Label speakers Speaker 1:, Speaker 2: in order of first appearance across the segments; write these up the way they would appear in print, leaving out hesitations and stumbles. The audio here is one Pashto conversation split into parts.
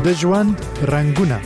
Speaker 1: د ژوند رنگونه.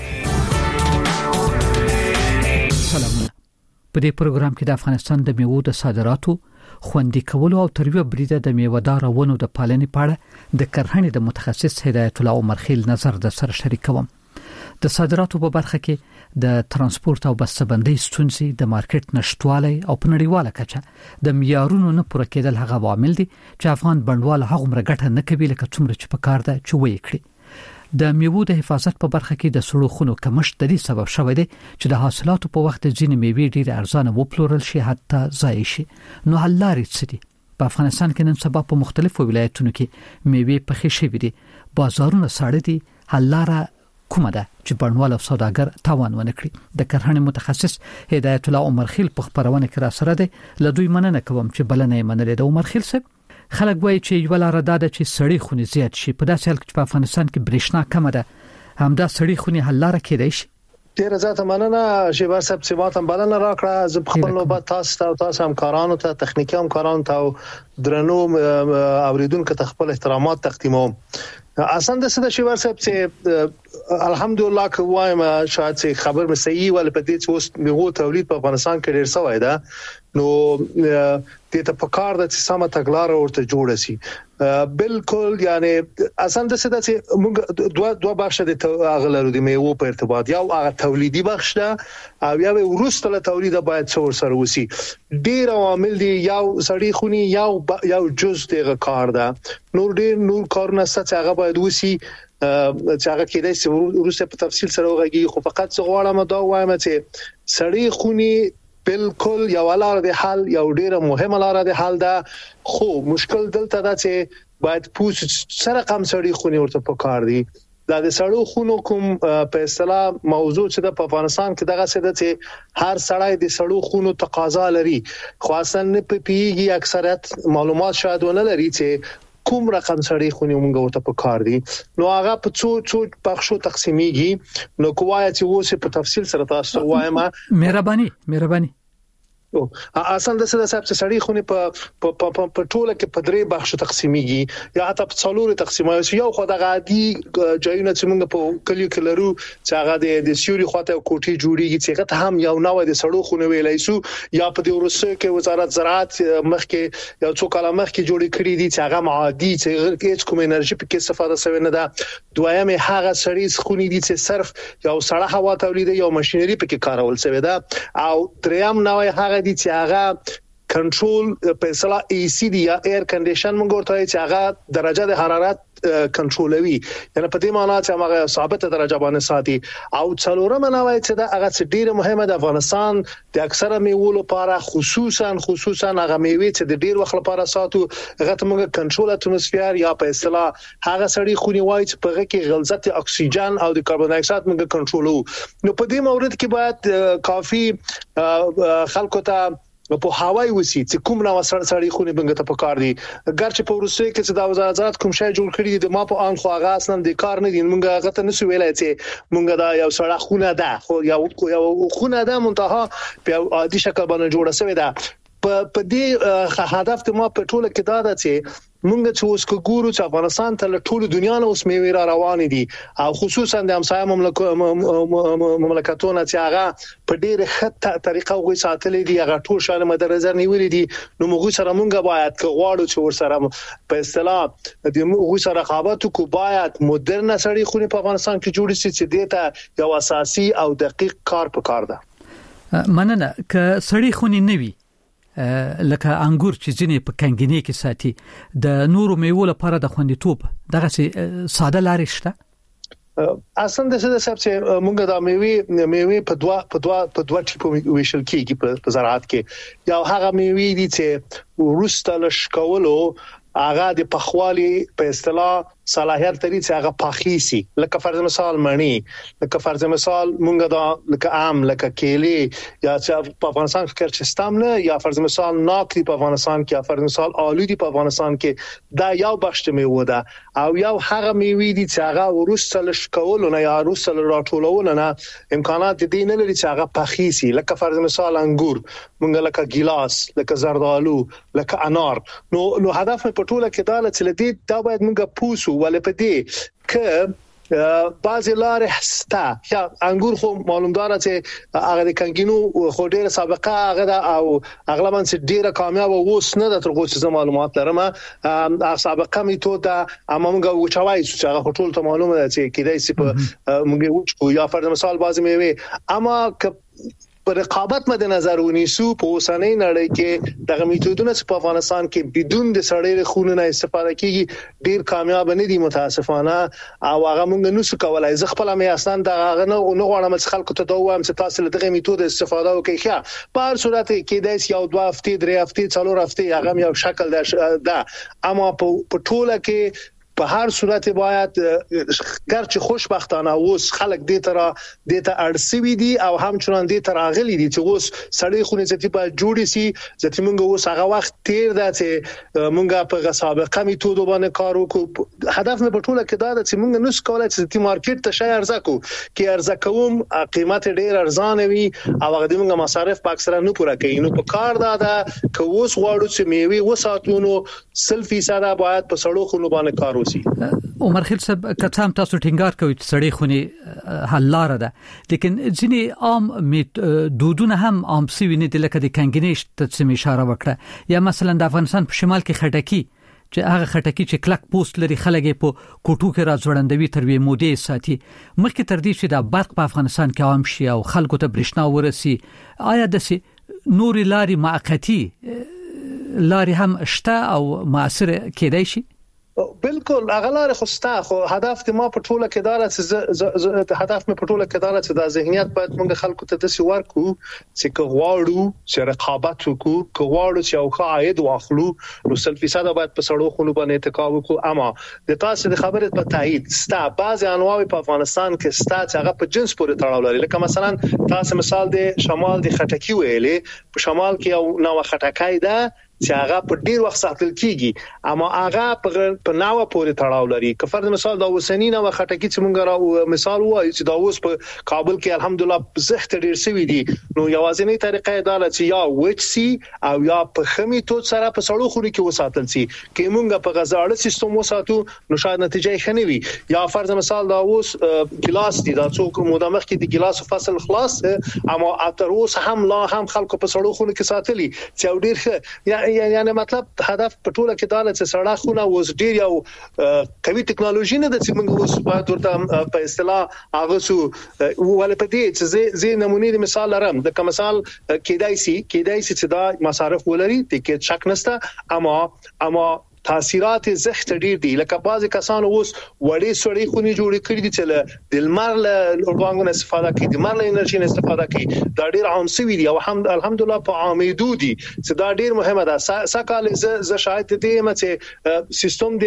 Speaker 2: سلامونه. په دې پروګرام کې د افغانستان د میوو د صادراتو خوندي کولو او ترویج بریده د میوه‌دار ونو د پالنې په اړه د کرهڼې د متخصص هدایت الله عمر خیل نظر د سره شریکوم. د صادراتو په برخه کې د ترانسپورت او بسته‌بندۍ ستونزې، د مارکیټ نشټوالی او په نړیواله کچه د معیارونو نه پوره کېدل هغه عوامل دي چې افغان بڼوال هغه مرګټه نه کوي لکه څومره چې په کار ده چې وایي کړی. د میوو د حفاظت په برخه کې د سړو خونو کمښت د دې سبب شوی دی چې د حاصلاتو په وخت ځینې میوې ډېر ارزانه وپلورل شي، حتی ضایع شي. نو حل لارې څه دي؟ په افغانستان کې نن سبا په مختلفو ولایتونو کې میوې پخې شوې دي، بازارونه ساړه دي. حل لاره کومه ده چې بڼوال او سوداګر تاوان ونه کړي؟ د کرهڼې متخصص هدایت الله عمر خیل په خبرونه کې را سره دی. له دوی مننه کوم چې بلنه یې منلې ده. عمر خیل صاحب، خلک وایي چې یو لاره ده چې سړې خونې زیات شي. په داسې حال کې په افغانستان کې برېښنا کمه ده، همدا سړې خونې حل لاره کېدای شي.
Speaker 3: ډیر زیاته مننه شیبا صاحب چې ماته بلنه راکړه. زه په خپل نوبت تاسو همکارانو ته، تخنیکی همکارانو ته او درنو اوریدونکو ته خپل احترامات تقدیموم. اصلا د څه د شیبا صاحب چې الحمدلله کوم شاید چې خبر مې صحیح ول په دې چې اوس میوه تولید په افغانستان کې ډیر سوی ده. نو دې ته په کار د سمه تګلار ورته جوړ شي. بالکل، یعنی اصلا د څه د چې موږ دوه بخش د اغلرو د میوه په ارتباط، یو هغه تولیدي بخش ده او یو وروسته له تولید باید څور سره وسی. ډیر عوامل دي، یو سړی خونی یو جز دغه کار ده. نور کارونه ست هغه باید وسی چې هغه کېدای شي وروسته په تفصیل سره وغږی. خو فقط څه غواړم دا وایم چې سړی خونی بالکل یو لار د حل، یو ډیره مهمه لار د حل ده. خو مشکل دلته ده چې باید پوس سره کم سړی خونی ورته پکار دي. دا د سړو خونو کوم په اصطلاح موضوع چې د افغانستان کې دغه څه ده چې هر سړی د سړو خونو تقاضا لري، خو اصلا نه پیږي. اکثریت معلومات شاید ونه لري چې کوم رقم سړی خونی موږ ورته پکار دي. نو هغه په څو بخشو تقسیمیږي. نو کومه چې وسه په تفصیل سره تاسو وایم.
Speaker 2: مهرباني
Speaker 3: اصلا د څه د سړی خونی په ټوله کې په درې بخشو تقسیمیږي، یا حتی په څلورو تقسیمایي. یو خو د عادي ځایونه چې موږ په کلیو کې لرو چې هغه د سیوري خواته کوټي جوړیږي چې هغه هم یو نوې د سړو خونی ویلای شو، یا په دې ورسره کې وزارت زراعت مخکې یو څو کاله مخکې جوړ کړی دي چې هغه عادي چې هیڅ کوم انرژي په کې استفاده شوی نه ده. دویمه هغه سړی خونی دي چې صرف یو سړه هوا تولید یو ماشينري په کې کارول شوی ده. او دریم نوې هغه دي چې هغه کنټرول په اصطلاح AC دی یا ایر کنډیشن موږ ورته چې هغه درجه د حرارت کنټرولوي، یعنی په دې معنی چې هغه ثابت درجه باندې ساتي. او څلورم نوای چې دا هغه ډیره مهمه ده افغانستان د اکثره میوو لپاره، خصوصا هغه میوې چې د ډیر وخت لپاره ساتو، هغه ته موږ کنټرول اتموسفیر یا په اصطلاح هغه سړی خونی وای چې په هغه کې غلظت اکسیجن او د کاربن ډای اکساید موږ کنټرولو. نو په دې مورد کې باید کافي خلکو ته په هواي وسی چې کوم نو سړی خونی بنګ ته پکار دي. ګرچې په روسي کې چې د وزارت کوم شای جوړ کړی دي، ما په ان خو هغه اصلا د کار نه دي. موږ هغه ته نسو ویلای چې موږ دا یو سړی خونه ده، خو یو خونه ده منتها په عادي شکل باندې جوړه شوې ده. په دې هدف ته ما په ټوله کې دا ده چې موږ چې اوس ګورو چې افغانستان ته له ټوله دنیا نه اوس میوې را روان دي، او خصوصا د همسایه مملکتونو چې هغه په ډېر ښه طریقه غوي ساتلې دي، هغه ټول شان مد نظر نیولې دي. نو موږ سره موږ باید غواړو چې ورسره په اصطلاح د موږ سره رقابت کو، باید مدرن سړی خونی په افغانستان کې جوړ شي چې دته یو اساسي او دقیق کار پکار ده.
Speaker 2: مننه. که سړی خونی نه وي لکه انګور چې ځینې په کنګینې کې ساتي، د نورو میوو لپاره د خوندیتوب دغه ساده لارې شته؟
Speaker 3: اصلا د څه د سبب چې موږ د میوې په دوه ټیپو ویشل کېږي په زراعت کې. یو هغه میوې دي چې ورسته لشکولو هغه د پخوالي په اصطلاح صلاحیت لري چې هغه پاخیسي، لکه فرض مثال مڼې، لکه فرض مثال مونږ دا لکه عام، لکه کېلې، یا چې په افغانستان کې چستام نه، یا فرض مثال ناک دی په افغانستان کې، یا فرض مثال آلو دی په افغانستان کې. دا یو بخش میوه ده. او یو هغه میوه دي چې هغه ورسته لشکول نه یا ورسته راټولول نه امکانات دي نه لري چې هغه پاخیسي، لکه فرض مثال انګور، مونږ لکه ګیلاس، لکه زردالو، لکه انار. نو هدف په ټوله کې دا چې لدی دا باید مونږ پوسو ولې په دې ک بعض لارې ستا یا انګور خو معلومدار چې هغه د کنګینو خو ډیره سابقه هغه دا او اغلبا چې ډیره کامیاب اوس نه د ترغو څه معلومات لرم سابقه میتود اما موږ وچوي چې هغه ټول ته معلومه ده چې کیدای شي په موږ وچو یا فرض مثال بعضی میوه اما پر رقابت مد نظر ونیسو په اوسنۍ نړۍ کې دغه میتودونه چې په افغانستان کې بدون د سړی خون نه استفاده کیږي ډیر کامیاب نه دي متاسفانه او هغه موږ نو څه کولای ز خپل مې اصلا دغه نه غواړم چې خلکو ته دا وایم چې تاسو له دغه میتود استفاده وکړئ ښه په هر صورت کې دایس یو 2 هفته 3 هفته 4 هفته هغه یو شکل ده اما په ټوله کې په هر صورت باید ګرچه خوشبختانه اوس خلک دې ته اړسوي دي او همچنان دې ته راغلي دي چې اوس سړی خونې ځتی په جوړی سي ځتی موږ اوس هغه وخت تیر ده چې موږ په سابقه میتود باندې کار وکړو هدف مې په ټوله کې دا ده چې موږ نو سکولای چې تی مارکیټ ته شای ارزه کو کې ارزه کوم قیمت ډیر ارزانه وي او هغه د موږ مصارف په اکثره نه پوره کوي نو په کار دا ده چې اوس غواړو چې میوه وساتونو 100% باید په سړو خونو باندې کار
Speaker 2: عمر خیل صاحب کتام تاسو ټینګار کوي چې سړی خوني حل لار ده لیکن ځینې عام دودونه هم عام سوي نه دي لکه د کنګنیش ته اشاره وکړه یا مثلا د افغانستان په شمال کې خټکی چې هغه خټکی چې کلک پوسټ لري خلک په کوټو کې راځوړندوي تر وی مودې ساتي مخکې تر دې چې د برق په افغانستان کې عام شي او خلکو ته برېښنا ورسي آیا د نور لاري معقتی لاري هم شته او موثر کېدای شي
Speaker 3: بالکل اغلار خوستا خو هدف ما په ټوله کې دار چې هدف مې په ټوله کې دار چې د ذهنیت باید موږ خلکو ته د سوار کو چې غواړو چې رقابت وکړو غواړو چې او عاید واخلو نو 100% باید په سړو خونو باندې اتکا وکړو اما د تاسو د خبرې په تایید ستا بعض انواع په افغانستان کې ستا چې هغه په جنس پورې تړاو لري لکه مثلا تاسو مثال د شمال د خټکی ویلې په شمال کې یو نو خټکای ده چې هغه په ډیر وخت ساتل کیږي اما هغه په ناوه پورې تړاو لري که فرض مثال دا وسنی نو خټکی چې مونږ را مثال وایو چې دا اوس په کابل کې الحمدلله زخت ډیر سوي دي نو یوازینی طریقه دا ده چې یا وچ سي او یا په خمي تو سره په سړو خوري کې وساتل سي کې مونږ په غزاړه سیستم وساتو نو شاید نتیجه ښه نه وي یا فرض مثال دا اوس ګلاس دي دا څوک مدامخ کې د ګلاس فصل خلاص اما اتر اوس هم لا هم خلکو په سړو خوري کې ساتلي چې ډیر یعنی مطلب هدف په ټوله کې دا چې سړه خونه اوس ډیر یو قوي ټکنالوژي نه د چې موږ اوس باید ورته په اصطلاح هغه سو ولې په دې چې زه نمونه د مثال لرم د کوم مثال کېدای شي چې دا مصارف ولري ټیکټ شک نشته اما تاثیرات زخت ډیر دي لکه بعضی کسانو اوس وړي سړی خوني جوړ کړی دي چې د لمر له اوربانګونو استفاده کوي د لمر له انرژي استفاده کوي دا ډیر عام سوي دي او الحمدلله په عامېدو دي چې دا ډیر مهمه ده سکهاله ز شاید دې مته سیستم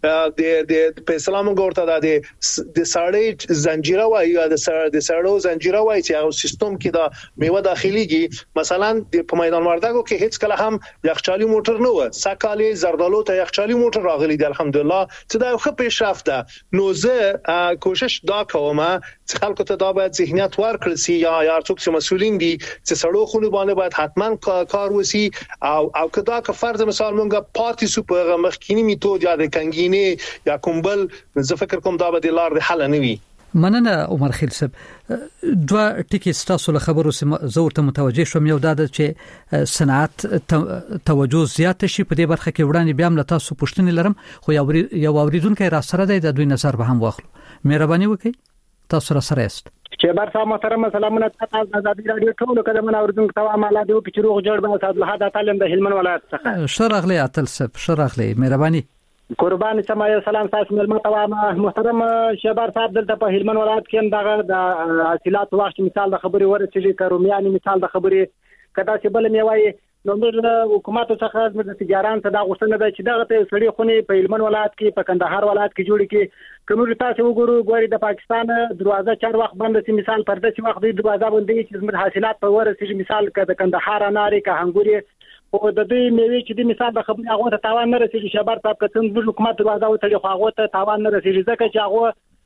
Speaker 3: د په اسلام ګورته د سړی زنجیره وایي د سړو زنجیره وایي چې سیستم کې دا میوه داخليږي مثلا په میدان وردګو کې هیڅ کله هم یخچالي موټر نه و سکهاله زردالو ته یخچالي موټر راغلي دی الحمدلله چې دا یو ښه پیشرفت ده نو زه کوشش دا کوم چې خلکو ته دا باید ذهنیت ورکړل سي یا څوک چې مسؤلین دي چې سړو خونو باندې باید حتما کار وسی او کدا که فرض مثال مونږه پاتې سو په مخکینی میتود یا د کنګینه یا کومبل زه فکر کوم دا به د لار د حل نه وي
Speaker 2: مننه عمر خیل صاحب دوه ټکی ستاسو له خبرو زور ته متوجه شوم یو دا چې صنعت توجه زیات شي په دې برخه کې وړاندې بیا هم له تاسو پوښتنې لرم خو یو اوریدونکو را سره دی د دوی نظر به هم واخلو مهرباني وکړئ تاسو را سره است
Speaker 1: چې بار صاحب محترم سلامونه تاسو د ازادي رادیو ټولو کډمن اوریدونکو ته عمله دی چې روغ جوړ به صاحب له تعلیم د هلمند ولایت څخه
Speaker 2: شرغلی اتل صاحب شرغلی مهرباني
Speaker 1: قربان سمای سلام تاسو ملما ته محترم شبار صاحب دلته په هلمند ولایت کې دغه د حاصلات وخت مثال د خبري ورسېږي کرومیانی مثال د خبري کدا چې بل میوای نو موږ حکومت څخه د تجاران ته دا غوښتنه ده چې دغه سړي خوني په هلمند ولایت کې په کندهار ولایت کې جوړ کې کوم تاسو وګورو غوړي د پاکستان دروازه 4 وخت بند سي مثال پرده چې وخت د دروازه باندې چې زموږ حاصلات په ورسېږي مثال د کندهار اناري که هنګوري او د دې میوه چې د مثال د خبرې هغه ته تاوان نه رسېږي شبار صاحب کتن د حکومت دروازه وتړي خو هغه ته تاوان نه رسېږي ځکه چې هغه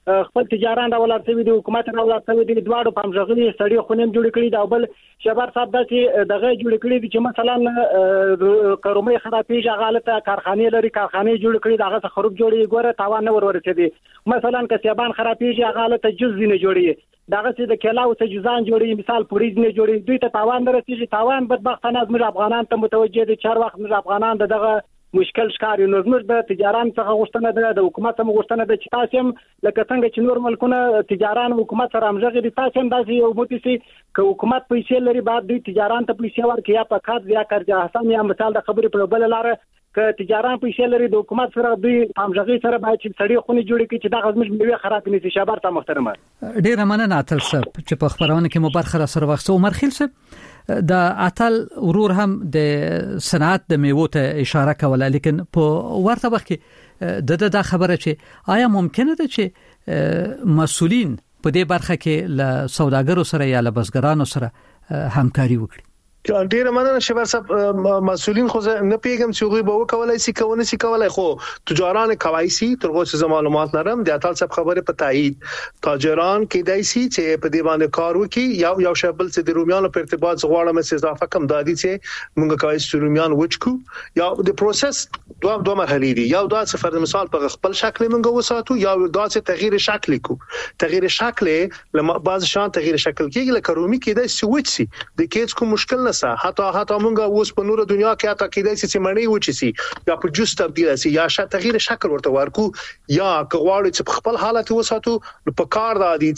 Speaker 1: خپل تجاران راولار شوی دی حکومت راولار شوی دی دواړو پامژغلي سړي خونیم جوړ کړی دا بل شبر صاحب داسې دغه جوړ کړی دي چې مثلا کرومي خرابېږي غالطه کارخانه لري کارخانه جوړ کړی دغه خروب جوړي ګوره تاوان نه ورورسېدي مثلا کسبان خرابېږي غالطه جز نه جوړي دغه چې د کلاو څخه جزان جوړي مثال پوریز نه جوړي دوی ته تاوان درسېږي تاوان بدبختانه زموږ افغانان ته متوجه دي چار وخت موږ افغانان دغه مشکل ښکاري نو زموږ د تجاران څخه غوښتنه ده د حکومت څخه غوښتنه ده چې تاسو هم لکه څنګه چې نور ملکونه تجاران حکومت سره همغږي دي تاسو هم داسې یو موتیسي ک حکومت پیسې لري بعد دوی تجاران ته پیسې ورکړي یا په کار یا کرجا حسن یا مثال د خبرې په بل لار ک تجاران پیسې لري د حکومت سره دوی همغږي سره باید چې سړي خوني جوړي کړي چې دا غزمش میوه خراب نشي شابر ته محترمه
Speaker 2: ډیر مننه اتل صاحب چې په خبرونه کې مو برخه را سره وخت عمر خیل صاحب د اتل ورور هم د صنعت د میوه ته اشاره کوله لیکن په ورته وخت کې د خبره چې آیا ممکنه ده چې مسؤلین په دې برخه کې له سوداګرو سره یا له بزګرانو سره همکاري وکړي
Speaker 3: ډیر مننه شبر صاحب مسؤلین خو نه پیګم چې غوي به وکولای شي کونه شي کولای خو تجاران کوي سي ترغه څه معلومات لرم د اتل صاحب خبره په تایید تاجران کې دای سي چې په دی باندې کار وکي یو شبل چې د رومیانو په ارتباط غواړم چې اضافه کم دادی چې موږ کوي چې رومیان وچکو یا د پروسس دوه مرحلې دي یو دا څه فرض مثال په خپل شکل موږ وساتو یا دا چې تغییر شکل کو تغییر شکل لما بعض شان تغییر شکل کېږي لکه رومي کې دای سي وچ سي د کېڅ کوم مشکل حتی مونږه اوس په نور دنیا کې حتی کېدای شي چې مړی وچی سي یا په جوس تبدیل شي یا شاته تغییر شکل ورته ورکو یا کغواړي چې په خپل حالت وساتو په کار دادي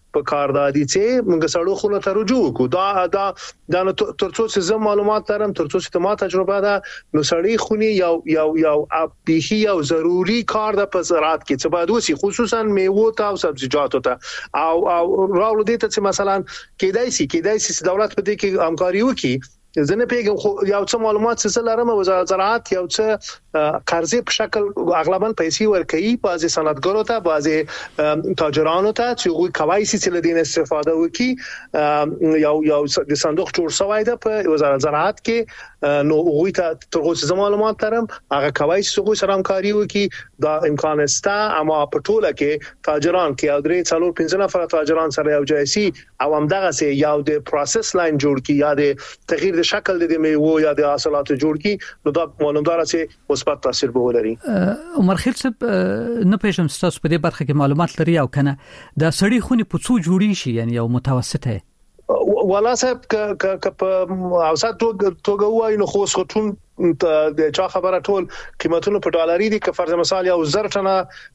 Speaker 3: چې موږ سړو خونه ته رجوع کو دا ترڅو چې زم معلومات لرم ترڅو چې ما تجربه ده نو سړی خوني یو ابيخي او ضروري کار د پزرات کې چې باید وسی خصوصا میوه او سبزیجات ته او راول دي ته مثلا کېدای شي دولت په دې کې همکاري وکړي زنه پیګم خو یو څه معلومات څه لرم وزارت زراعت یو څه قرضې په شکل اغلبا پیسې ورکړي بعضي صنعتګرو ته بعضي تاجرانو ته چې غوي کوي چې لدین استفاده وکړي یو د صندوق جوړ شوی ده په وزارت زراعت کې نو غوي ته ترغه څه معلومات لرم هغه کوي چې غوي سره همکاري وکړي دا امکان شته اما په ټوله کې تاجران کې او درې څلور 15 نفر تاجران سره یو ځای سي او همدغه سي یو د پروسس لاین جوړ کی یا د تغییر د شکل د میوه یا د حاصلاتو جوړ کی نو دا معلومدار چې مثبت تاثیر به ولري
Speaker 2: عمر خیل صاحب نه پېژم تاسو په دې برخه کې معلومات لري او کنه دا سړی خوني په څو جوړی شي یعنی یو متوسطه
Speaker 3: ولا صاحب ک په اوسط توګه وای نو خو ټول د چا خبره ټول قیمتونه په ډالري دي که فرض مثال یو زر ټنه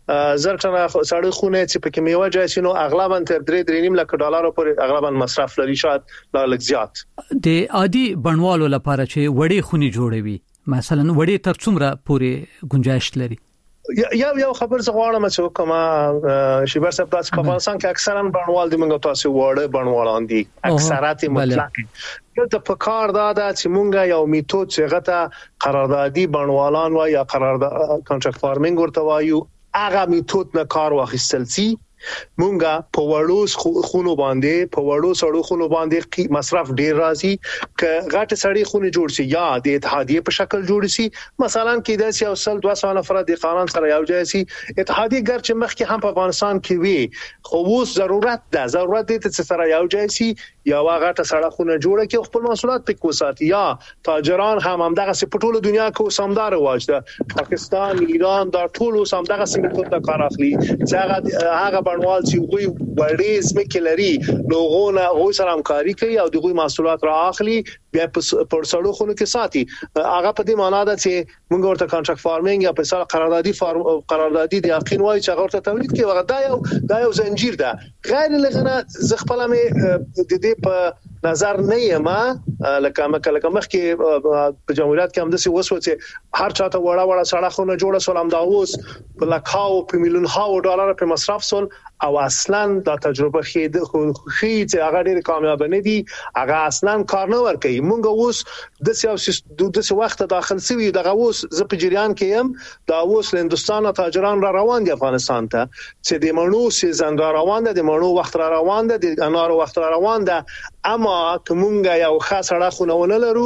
Speaker 3: سړی خونه چې په کمیوه جای نو اغلبا تر 3.5 لک ډالر پورې اغلبا مصرف لري شاید لا لږ زیات
Speaker 2: د عادي بڼوالو لپاره چې وړي خوني جوړوي مثلا وړي تر څومره پورې گنجائش لري
Speaker 3: یو خبر څه غواړم چې کومه شیبر صاحب تاسو په افغانستان کې اکثرا بڼوال دي موږ تاسو وړه بڼوالان دي اکثریت مطلق یو د پکار دا چې مونږه یو میتود چې غته قراردادي بڼوالان و یا قرارداد کانټراکټ فارمینګ ورته وایو هغه میتود نه کار واخیستل سي مونږه په وړو خونو باندې په وړو سړو خونو باندې مصرف ډیر راځي ک غټ سړی خونه جوړ شي یا د اتحادیه په شکل جوړ شي مثلا کې د سیاو سل 200 نفر د قانون سره یو ځای شي اتحادیه ګرچې مخکې هم په افغانستان کې وي خو اوس ضرورت دي چې سره یو ځای شي یا غټه سړه خونه جوړه کې خپل مسؤلیت پکې وساتي یا تاجران هم دغه په ټوله دنیا کې سمدار واجده پاکستان ایران دا ټول سمدغه سیمه ته کار اخلي چې هغه بڼوال چې وي وړې سمکه لري لوګونه او سره همکاري کوي او دغه مسؤلیت را اخلي بیا پر سړو خونه کې ساتي هغه په دې معنی ده چې موږ ورته کانټراکټ فارمینګ یا په سره قراردادي د یقین وایي چې هغه ته تولید کوي دا یو زنجیر ده غیر لغنه زغپلمه د دې په نظر نه یم لکه مخکې په جمهوریت کې هم د څه وسو چې هر چاته وړه سړه خونه جوړه سولم دا اوس په لکاو په میلیون هاو ډالر په مصرف سول او اصلا دا تجربه خېده چې هغه ډېر کامیاب نه دي هغه اصلا کار نه ورکوي مونږ اوس د څه وخت داخل سوي دغه اوس ز په جریان کې يم دا اوس هندستان تاجران را روان دي افغانستان ته چې د مڼو سیزن را روان دي د مڼو وخت را روان دي د انارو وخت را روان دي اما کومګه یو خاصه خونه ونه لرو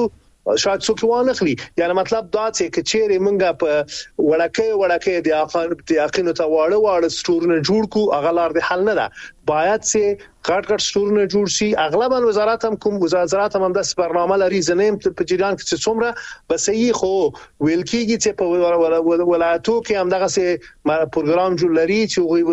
Speaker 3: شاید څوک وانه خلی یعنی مطلب دا چې کچېره مونږه په وړکه د یقین ته واړه سټورونه جوړ کو اغلار د حل نه ده باید چې غټ سټورونه جوړ شي اغلبا وزارت هم د برنامه لري زنیم په جریان کې څومره بس یې خو ویل کېږي چې په ولایتو کې هم دغه سه پروګرام جوړ لري چې غوي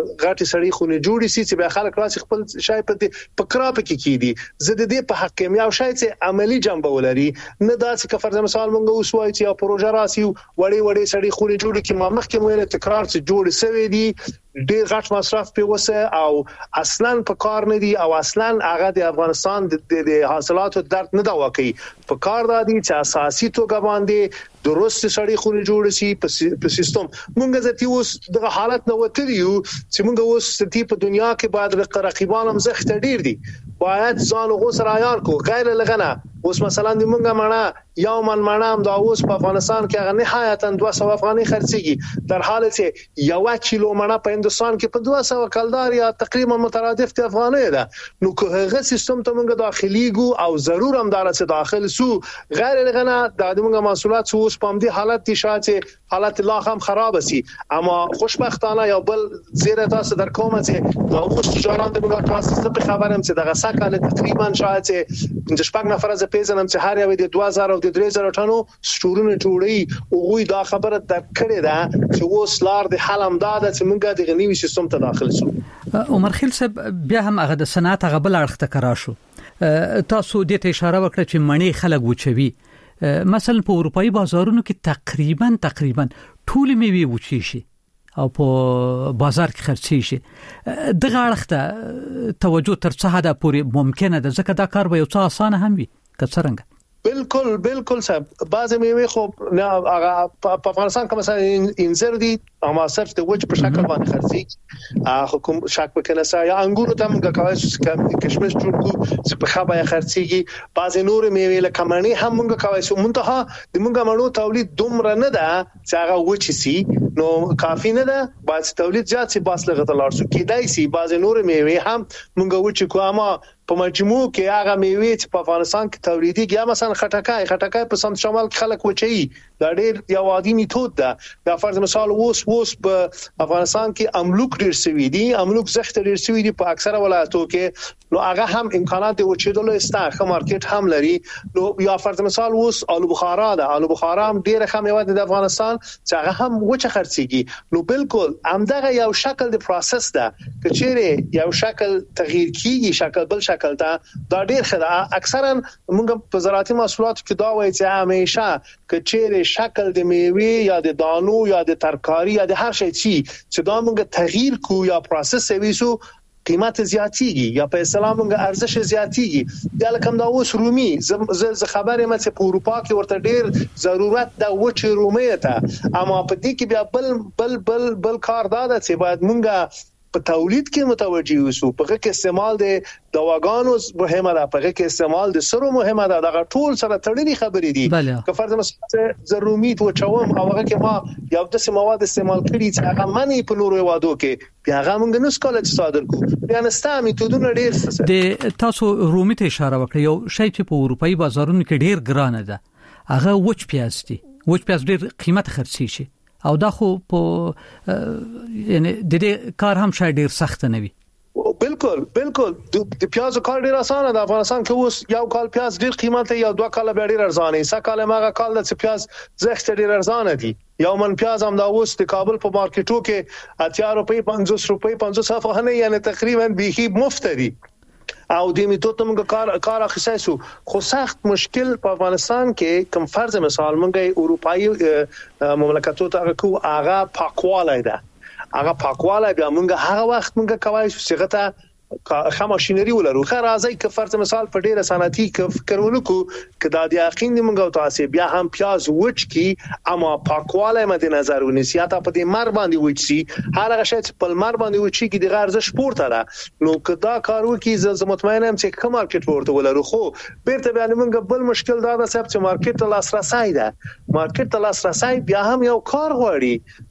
Speaker 3: غټ سړی خونه جوړ شي چې به خلک راسي خپل شای په کراپ کې کیدي زه د دې په حق کې یو شای چې عملی جنبه ولري نه دا چې فرض مثال مونږ اوس وایي چې یو پروژه راسي وړي سړی خونه جوړ کی ما مخکې مې تکرار چې جوړ سوي دي ډیر غټ مصرف په وسه او اصلا په کار نه دي او اصلا هغه د افغانستان د حاصلاتو درد نه دا واقعي په کار دادي چې اساسي توګه باندې درست سړی خونه جوړ شي په سیستم مونږ ځتي اوس د حالت نو وتریو چې مونږ اوس ستې په دنیا کې بعد رقیبان هم زخت ډیر دي باید ځان غوس رایار کو غیر لغنه اوس مثلا د مونږه مانا یومن مانا هم دا اوس په افغانستان کې هغه نهایتا 200 افغاني خرڅيږي در حال چې 1 کیلو مانا په هندستان کې په 200 کلدار یا تقریبا مترادف ته افغاني ده نو که هغه سیستم ته مونږه داخليګو او ضرور هم دار چې داخل سو غیر لغنه د مونږه محصولات اوس په دې حالت دي شاته حالت لا هم خراب سي اما خوشبختانه یا بل زیره تاسو در کومه چې دا اوس جوړان د مونږه تاسو په خبرم چې دغه سکه تقریبا شاته 5 نفر از پیژنم چې هر یو د 2000 او د 3000 ټنو سټورونه جوړي او غوي دا خبره درکړه ده چې اوس لار د حلم داده چې مونږه د غنیوي سیستم ته داخل شو
Speaker 2: عمر خیل صاحب بیا هم هغه د صنعت غبل اړخ ته کرا شو تاسو دې ته اشاره وکړه چې مڼې خلک وچوي مثلا په اروپאי بازارونو کې تقریبا ټول میوه وچی شي او په بازار کې خرڅي شي دغه اړخ ته توجه تر څه حد پورې ممکنه ده ځکه دا کار به یو څه اسانه هم وي که څنګه
Speaker 3: بالکل صاحب بعض میوه خو هغه په افغانستان کې مثلا انځر دي اما صرف د وچ په شکل باندې خرڅي حکومت شک وکنه یا انګور ته موږ کوي کشمش جوړ کو چې په خبره خرڅيږي بعض نور میوه لکه مڼې هم موږ کوي منتها د موږ مڼو تولید دومره نه ده چې هغه وچ سي نو کافی نه ده بعض تولید زیات سي باس لغه تلار سو کېدای سي بعض نور میوه هم موږ وچ کو اما په مجموع کې هغه میوه چې په افغانستان کې تولیدي یا مثلا خټکای په سم شمال کې خلک وچي دا ډېر یو عادي میتود ده دا فرض مثال اوس په افغانستان کې املوک ډېر سوي دي املوک زخت ډېر سوي دي په اکثره ولایتو کې نو هغه هم امکانات د وچیدلو استاخه مارکیټ هم لري نو یا فرض مثال اوس آلو بخارا هم ډېر ښه میوه د افغانستان چې هغه هم وچه خرڅيږي نو بالکل همدغه یو شکل د پروسس ده چې چیرې یو شکل تغییر کیږي شکل بل شکل دا ډېر ښه ده اکثرا موږ په زراعتي محصولاتو کې دا وایي چې همیشه کچېره شکل د میوه یا د دانو یا د ترکاری یا د هر شي چې دا موږ تغییر کو یا پروسس ویسو قیمت زیاتیږي یا په اسلام موږ ارزش زیاتیږي دا لکه دا اوس رومي ز خبره مې چې په اروپا کې ورته ډېر ضرورت د وچ رومي ته اما په دې کې بیا بل کار دا ده چې باید موږ په تولید کې متوجي اوسو په کې استعمال د دواګانو مهمه ده په کې استعمال د سرو مهمه ده دا ټول سره تړلي خبرې دي که فرض مثلا ضروري تو چوم او هغه کې ما یو د مواد استعمال کړی چې هغه منی په نورو وادو کې بیا هغه موږ نو سکالت صادر کو بیا نستا میتودونه ډېر
Speaker 2: د تاسو رومي ته اشاره وکړه یو شی چې په اروپאי بازارونو کې ډېر ګران ده هغه وچ پیاز دي وچ پیاز ډېر قیمت خرڅي شي او دا خو په یعنی د دې کار هم شاید ډیر سخت نه وي
Speaker 3: بالکل د پیاز کار ډیر اسانه ده افغانستان کې اوس یو کال پیاز ډیر قیمت یا 2 کال به ډیر ارزانه سه کال ماغه کال د پیاز زخت ډیر ارزانه دي یو من پیاز هم دا اوس د کابل په مارکیټو کې 80 روپۍ 50 روپۍ 50 افغانۍ یعنی تقریبا به مفت دي او د میتود موږ کار اخیسو خو سخت مشکل په افغانستان کې کم فرض مثال موږ اروپאי مملکتو ته کو هغه پاکواله ده هغه پاکواله بیا موږ هغه وخت موږ کوي چې غته خاماشینری ولرو خو راځي که فرض مثال په ډیره صنعتي فکرونه کو کدا د یقین موږ او تاسو بیا هم پیاز وچ کی اما پاکواله مد نظر ونیسي تا په دې مر باندې وچ سي هغه شی چې په مر باندې وچ کی د ارزش پورته ده نو کدا کارو کی ز مطمئنم چې کوم مارکیټ ورته ولرو خو بیرته بیا موږ بل مشکل دا ده چې مارکیټ ته لاسرسي ده مارکیټ ته لاسرسي بیا هم یو کار غواړي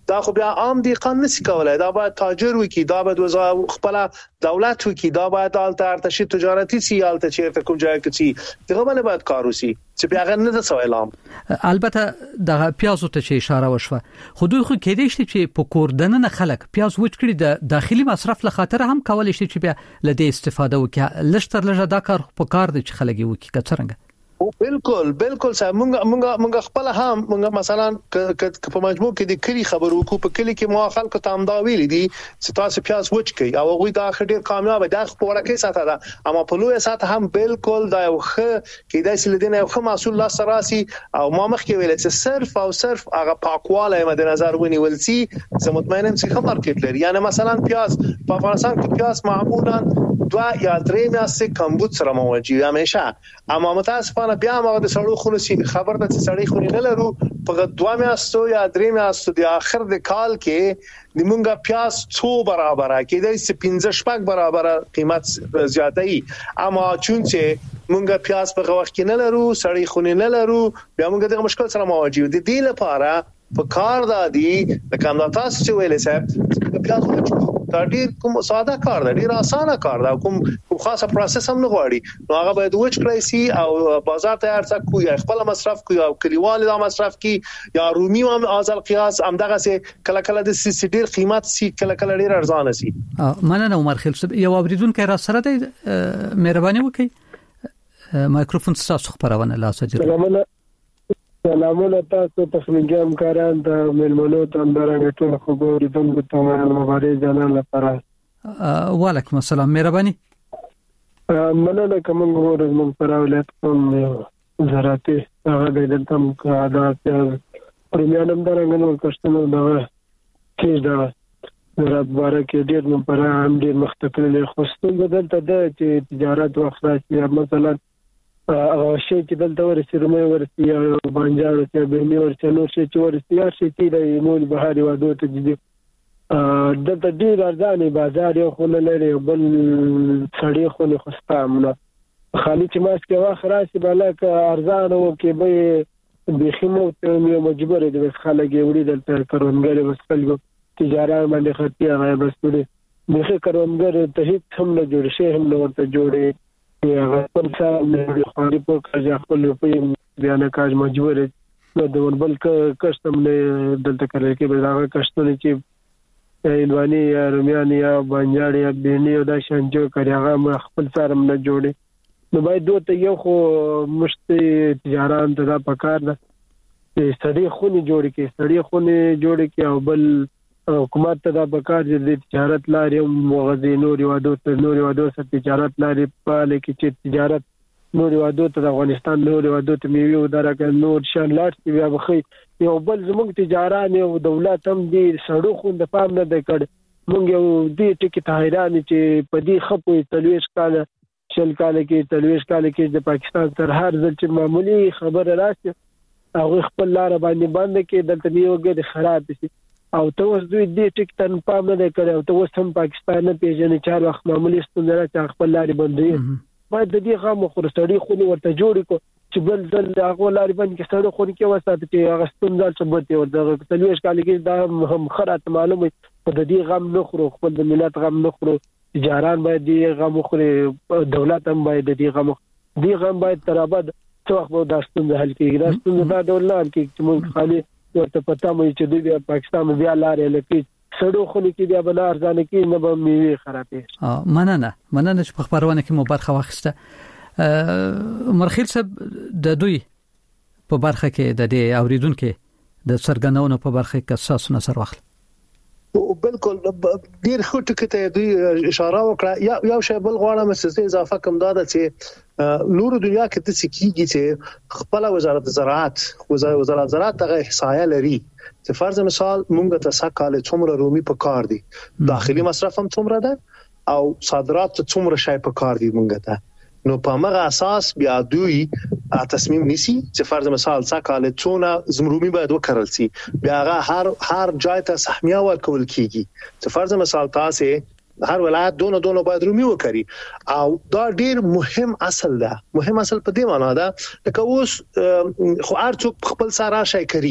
Speaker 3: دا خو بیا عام دی قانون نشي کولای دا باید تاجر وکي دا باید خپل دولت وکي دا باید الته ارتشي تجارتي سي الته چیرته کوم ځای کې سي دغه باندې باید کار وشي چې بیا غن نه څه اعلان.
Speaker 2: البته د پیازو ته اشاره وشوه خو دوی خو کېدې شي چې په کوردنه خلک پیاز وچ کړي د داخلي مصرف له خاطر هم کولای شي چې بیا لدې استفاده وکړي لشتر لږه دا کار په کار دي چې خلک یې وکړي کڅرنګ.
Speaker 3: بالکل صاحب مونږ خپل هم مونږ مثلا په مجموع کې د کلی خبرو کو په کلی کې مو خلکو ته امدا ویل دي چې تاسو پیاز وچ کړئ او هغه دا ډېر کامیاب دي خو ورکه ساته ده اما په لوی ساته هم بالکل دا یو ښه کې د سلیدنه یو ښه محصول لا سراسي او ما مخکې ویل چې صرف هغه پاکواله مد نظر ونیول سي زه مطمئنم چې ښه مارکیټ لري. یعنی مثلا پیاز په افغانستان کې پیاز معمولا 2 یا 3 میاشتې کمبود سره موجود همیشه اما متاسفانه بیا موږ د سړو خونو سي خبر ده چې سړی خونی نه لرو په 2 میاشتو یا 3 میاشتو د اخر د کال کې د مونږه پیاز 2 برابر کېدای شي 15 برابر قیمت زیاتای اما چون چې مونږه پیاز په وخت کې نه لرو سړی خونی نه لرو بیا موږ د مشکل سره مواجه دي د لپاره په کار دادي د کانداتاس چې ویلې صاحب پیاز وچو دا ډیر کوم ساده کار دی ډیر اسانه کار دی کوم خاصه پروسس هم نه غواړي نو هغه باید وچ کړی سي او بازار ته ارڅ کوی خپل مصرف کوي او کلیوال دا مصرف کی یا رومي هم ازل قیاس هم دغه سي کله د سي ډیر قیمت سي کله ډیر ارزانه سي.
Speaker 2: مننه عمر خیل صاحب یو اوریدونکو را سره دی مهرباني وکړئ مایکروفون تاسو خبرونه لا سجل.
Speaker 4: سلامونه تاسو تخنیکي کاران د ملمنو تندرنګ ټول خبرې دغه ته مبارک جنان لپاره.
Speaker 2: وعلیکم السلام مهرباني.
Speaker 4: مننه کوم ورځ مون پر ولایت کوم زراعتي هغه د دلته عادت پرمیانم درنګ نو کښتنو دا کیږي دا زراعت باره کې ډېر مون پر هم ډېر مختلف خوستون بدلته د تجارت وخت راځي مثلا او شي چې دلته ورسې رومي ورسې یا بانجار ورسې به مې ورسې نو شي چې ورسې یا شي چې د مول بهاري وادو ته دي دلته ډیر ارزانه بازار یو خو لري بل سړی خو نه خستامنه خالي چې ماس کې واخ راشي بلک ارزانه او کې به بخیمو ته مجبور دي بس خلک وړي دلته کارونګر وسلګو تجارت باندې خرتي هغه بس ټول دغه کارونګر ته هیڅ هم نه جوړ شي هم نه ورته جوړي هغه په څیر نه خوري په کاجه خپل په بیان کاج مجبور نو د وربل کسٹم نه دلته کړی کې به هغه کسٹونه چې ایلوانی یا رومیانی یا بانجاړي یا بینی او دا شانجو کړی هغه خپل سره نه جوړي نو باید دوی ته یو خو مشتي تجارت ته پکار ده چې سړي خوني جوړي کې او بل حکومت ته دا پکار دي تجارت لاري مغزي نور وادو سره تجارت لاري په لکه چې تجارت نور وادو ته د افغانستان نور وادو ته میوي ودرګ نور شان لاټ بیا بخي یو بل زموږ تجارت او دولت هم دي سړو خو د پام نه د کړ مونږ یو دې ټکی ته حیران چې په دې خپو تلويش کاله شل کاله کې د پاکستان تر هر ځل چې معمولی خبره راشي هغه خپل لار باندې کې دلته نیوګه خراب شي او ته اوس دوی دې ټیک تن پام نه کړي او ته اوس هم پاکستان نه پیژنې چې هر وخت معمولی ستونه چې خپل لاري بندوي باید د دې غو خورستړي خو ورته جوړ کو چې بل ځل هغه لاري باندې کې سره خو کې وسات چې هغه ستون ځل ثبوت ورته تلويش کال کې دا هم خرات معلومه په دې غم نه خورو خپل د ملت غم نه خورو تجاران باید دې غم خوري دولت هم باید دې غم باید ترابد څو وخت د ستون حل کې دا ستون دا ډول کې چې موږ خالي ورته پتا مې چې دوی پاکستان بیا لارې لکه سړو خونی کې بیا بل ارزانه کې نه به میوي خرابې.
Speaker 2: مننه چې په خبرونه کې مو برخه واخیسته. مرخیل صاحب د دوی په برخه کې د دې اوریدونکو د سرګنونو په برخه کې اساس نظر واخل.
Speaker 3: بالکل ډیر خو ټکي ته دوی اشاره وکړه یو شی بل غواړم چې اضافه کوم دا چې نور دنیا کې د سکیږي چې خپل وزارت زراعت ته احصایه لري چې فرض مثال مونږ ته سکاله څومره رومي په کار دي داخلي مصرف هم څومره ده او صادرات څومره شای په کار دي مونږ ته نو په هغه اساس بیا دوی تصمیم نیسي چې فرض مثال سکاله څونه زمرومي باید وکړل سي بیا هر ځای ته سهمیه ورکول کیږي چې فرض مثال تاسو هر ولایت دونه باید رومي وکړي او دا ډیر مهم اصل په دې معنا ده لکه اوس خو ارڅوک خپل سره شي کوي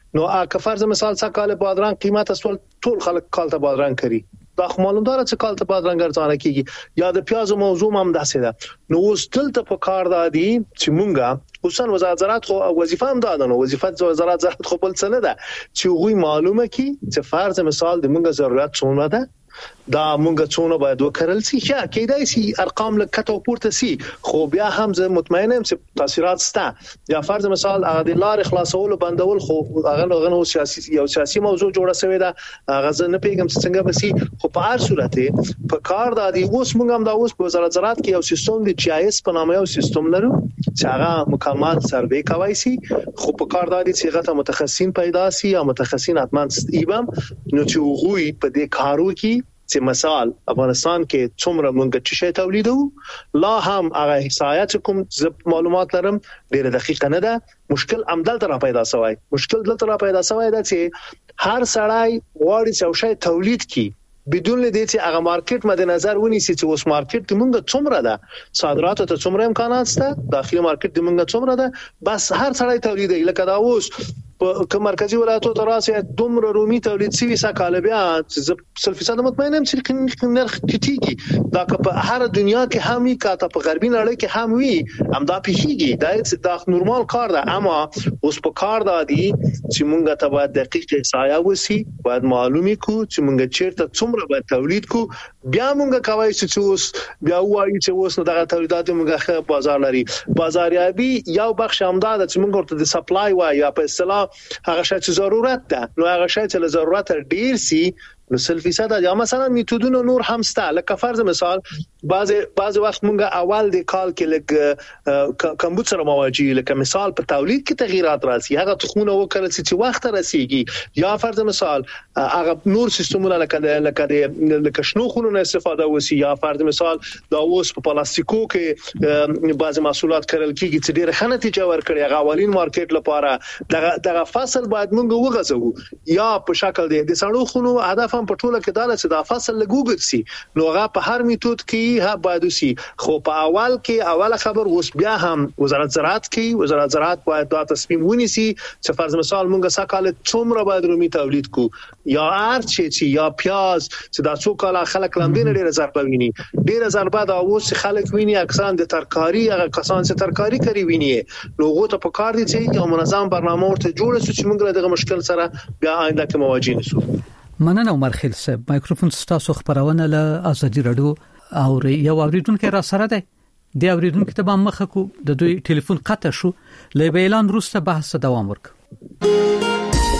Speaker 3: نو که فرض مثال سکال بادرنگ قیمت اسول ټول خلک کال ته بادرنگ کړي دا معلومدار چې کال ته بادرنگ ارزانه کیږي یا د پیاز موضوع هم داسې ده. نو اوس دلته په کار دادي چې مونږه اوسن وزارت زراعت خو وظیفه هم ده نو وظیفه وزارت زراعت خو بل څه نه ده چې غوي معلومه کی چې فرض مثال د مونږه ضرورت څونه ده دا مونږه څونه باید وکړل شي یا کېدای شي ارقام لکه پورته سي خو بیا هم زه مطمئن یم چې تاثیرات سته یا فرض مثال هغه د لار خلاصول بندول خو هغه سیاسي موضوع جوړه شوې ده هغه زه نه پیګم څنګه بسي خو په هر صورت په کار د اوس مونږ هم دا اوس په وزارت زراعت کې یو سیستم دی چې آی اس په نامه یو سیستم لرو چې هغه مکمل سروې کوي سي خو په کار د دې چې غته متخصصین پیدا سي یا متخصصین اتمن ایبم نو چې وغوي په دې کارو کې چې مثال افغانستان کې څومره مونږ چې شی تولیدو لا هم هغه احصایات کوم معلومات لرم ډیره دقیقه نه ده مشکل عمدل تر پیدا شوی مشکل دلته را پیدا شوی دا چې هر سړی غواړي چې شی تولید کړي بدون دې چې هغه مارکیټ مد نظر ونیسي چې اوس مارکیټ د مونږ څومره ده صادرات ته څومره امکانات شته داخلي مارکیټ د مونږ څومره ده بس هر سړی تولیدي لکه دا اوس په مرکزی ولایتو تراسه دومره رومي تولید سوي سکاله بیا 100% مطمئن یم چې نرخ کیږي دا په هر دنیا کې همي کاته په غربي نړۍ کې هم وي هم دا پیږي دا نورمال کار ده اما اوس په کار ده دي چې مونږ ته باید دقیق احصایه وسی باید معلومي کو چې مونږ چیرته څومره باید تولید کو بیا مونږ کوي چې اوس بیا وایي چې اوس نو دغه تولیدات مونږه بازار لري بازاریابي یو بخش همدار چې مونږ ورته د سپلای وایي یا په اصطلاح هغه شی چې ضرورت ده نو هغه شی چې ضرورت ډیر سي نو 100% یا مثلا میتودونه نور هم سته لکه فرض مثال بعض وخت مونږه اول د کال کې لګ کمبود سره مواجهه لکه مثال په تولید کې تغیرات راځي هغه تخمونه وکړل چې وخت رسیږي یا فرض مثال هغه نور سیستمونه لکه شنو خونونه استفاده وسی یا فرض مثال دا اوس په پلاستیکو کې بعض محصولات کړل کیږي چې ډیره ښه نتیجه ورکړي هغه اولین مارکیټ لپاره دغه فصل باید مونږ وغځو یا په شکل د سړو خونو هدف په ټوله کې دا چې دا فصل لګوګل سي نو هغه په هر میتود کې ها باید سي خو په اول کې اوله خبر اوس بیا هم وزارت زراعت باید دا تصمیم ونیسي چې فرض مثال مونږه سکاله څومره باید رومي تولید کو یا ارچ یا پیاز چې دا څو کاله خلک لاندې ډیره ضربه ویني ډیره ضربه دا اوس خلک ویني اکثر د ترکاری هغه کسان چې ترکاری کوي ویني نو غوته په کار دي چې یو منظم برنامه ورته جوړ شي چې مونږ دغه مشکل سره بیا آینده کې مواجه نشو.
Speaker 2: مننه عمر خیل صاحب مایکروفون ستاسو خبرونه له ازادي رادیو او یو اوریدونکو را سره ده د اوریدونکو ته به مخه کو د دوی ټلیفون قطع شو له اعلان وروسته بحث دوام ورک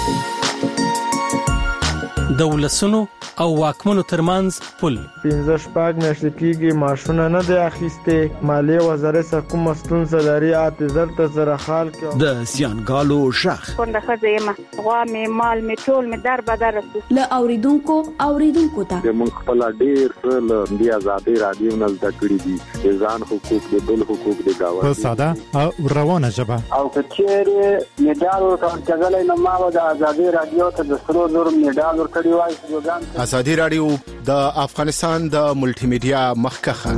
Speaker 5: دولسونو او واکمنو ترمنځ پل
Speaker 6: 15 شپږ میاشتې کېږي ماشونه نه دی اخیسته مالیه وزارت سره کوم ستونزه لري اته زرت سره حال کې
Speaker 5: د سیانګالو شخ
Speaker 7: څنګه خزه ما غوا می مال می ټول می در بدر
Speaker 8: له اوریدونکو ته
Speaker 9: موږ خپل ډیر څه د آزادي رادیو نه زده کړی دي ځان حقوق د بل حقوق د گاوه
Speaker 10: په ساده او روانه ژبه
Speaker 11: او کچېره میډال ورکړل نو ما د آزادي رادیو ته د سرو زر میډال ورکړی وای
Speaker 12: آزادي رادیو د افغانستان د ملټي میډیا مخکخه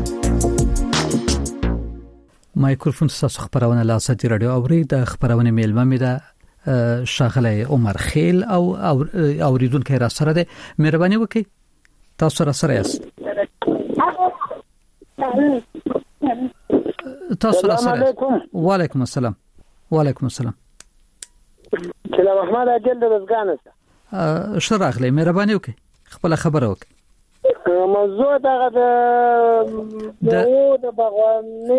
Speaker 2: مایکروفون تاسو خبرونه له آزادي رادیو اوري د خبرونه میلمه می ده شاغله عمر خیل او اوریدونکو را سره ده مهرباني وکړئ تاسو را سره یاست تاسو را سره وعلیکم السلام
Speaker 11: سلام احمد اجل د بزګانسته
Speaker 2: شراغله مهرباني وکړئ خپل خبره وکړئ
Speaker 11: موضوع دغه د باغوانۍ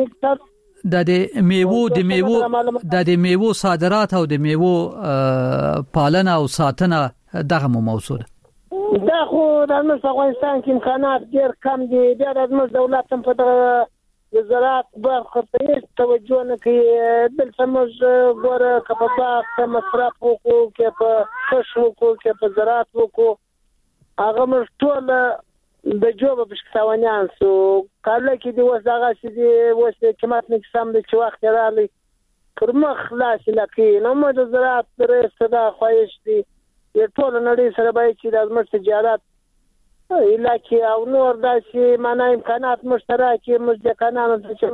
Speaker 2: د میوو صادرات او د میوو پالنه او ساتنه دغه موضوع ده
Speaker 11: دا خو د افغانستان کې امکانات ډېر کم دي بیا د دولت هم په د زراعت برخه ته توجه نه کوي دلته موږ ګوره که په باغ کې مصرف وکړو که په کښت وکړو که په زراعت وکړو هغه موږ ټول د جوبه پښتاوانیان سو کله کې دی اوس هغه چې دی اوس قیمت نه کسم د چې وخت راغلی پر مخ خلاص لکې نو موږ د زراعت درې صدا خواهش دي ټول نړۍ سره باید چې د زموږ تجارت علاقه او نور داسې معنا امکانات مشترکي مزدکنانو چې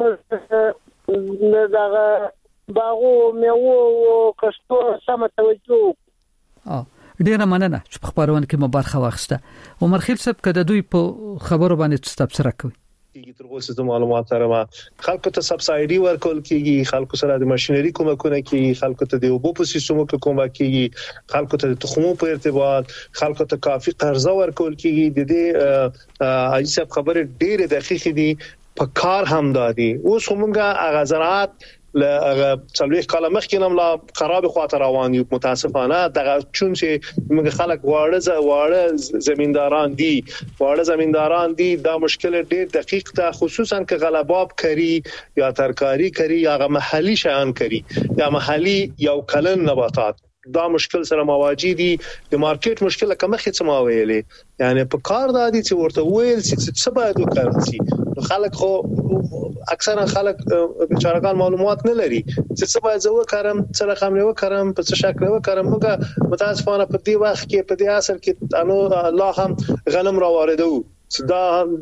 Speaker 11: موږ دغه باغو میوو او کښتو سم توجه
Speaker 2: ډیره مننه چې په خبرونه کې مبارخه واخسته. عمر خیل صاحب کده دوی په خبرو باندې تبصره کوي.
Speaker 3: تر اوسه د معلومات سره خلکو ته سبسایډي ورکول کیږي، خلکو سره د ماشينري کومکونه کیږي، خلکو ته د اوبو په سیستمو کې کومک کیږي، خلکو ته د تخمو په ارتباط، خلکو ته کافي قرضه ورکول کیږي. د دې ایسب خبره ډیره دقیق دي په کار هم دادي. اوس موږ غزرات له څلوي کاله مخکې نم لا خراب خاطر روان یو متاسفانه دغه چون چې موږ خلک واړه زمینداران دي دا مشکل ډیر دقیق ته، خصوصا که غلباب کری یا ترکاری کری یا محلي شیان کری یا محلي یو کلن نباتات، دا مشکل سره مواجه دي. د مارکیټ مشکل کومه څه ما ویلې، یعنی په کار دادي چې ورته ویل چې باید وکړي. خلک خو اکثرا خلک بیچارهګان معلومات نه لري چې باید زه وکړم، څه رقم وکړم، په څه شکل وکړم. موږ متاسفانه په دې وخت کې په دې اصل کې الله هم غنم را واردو، دا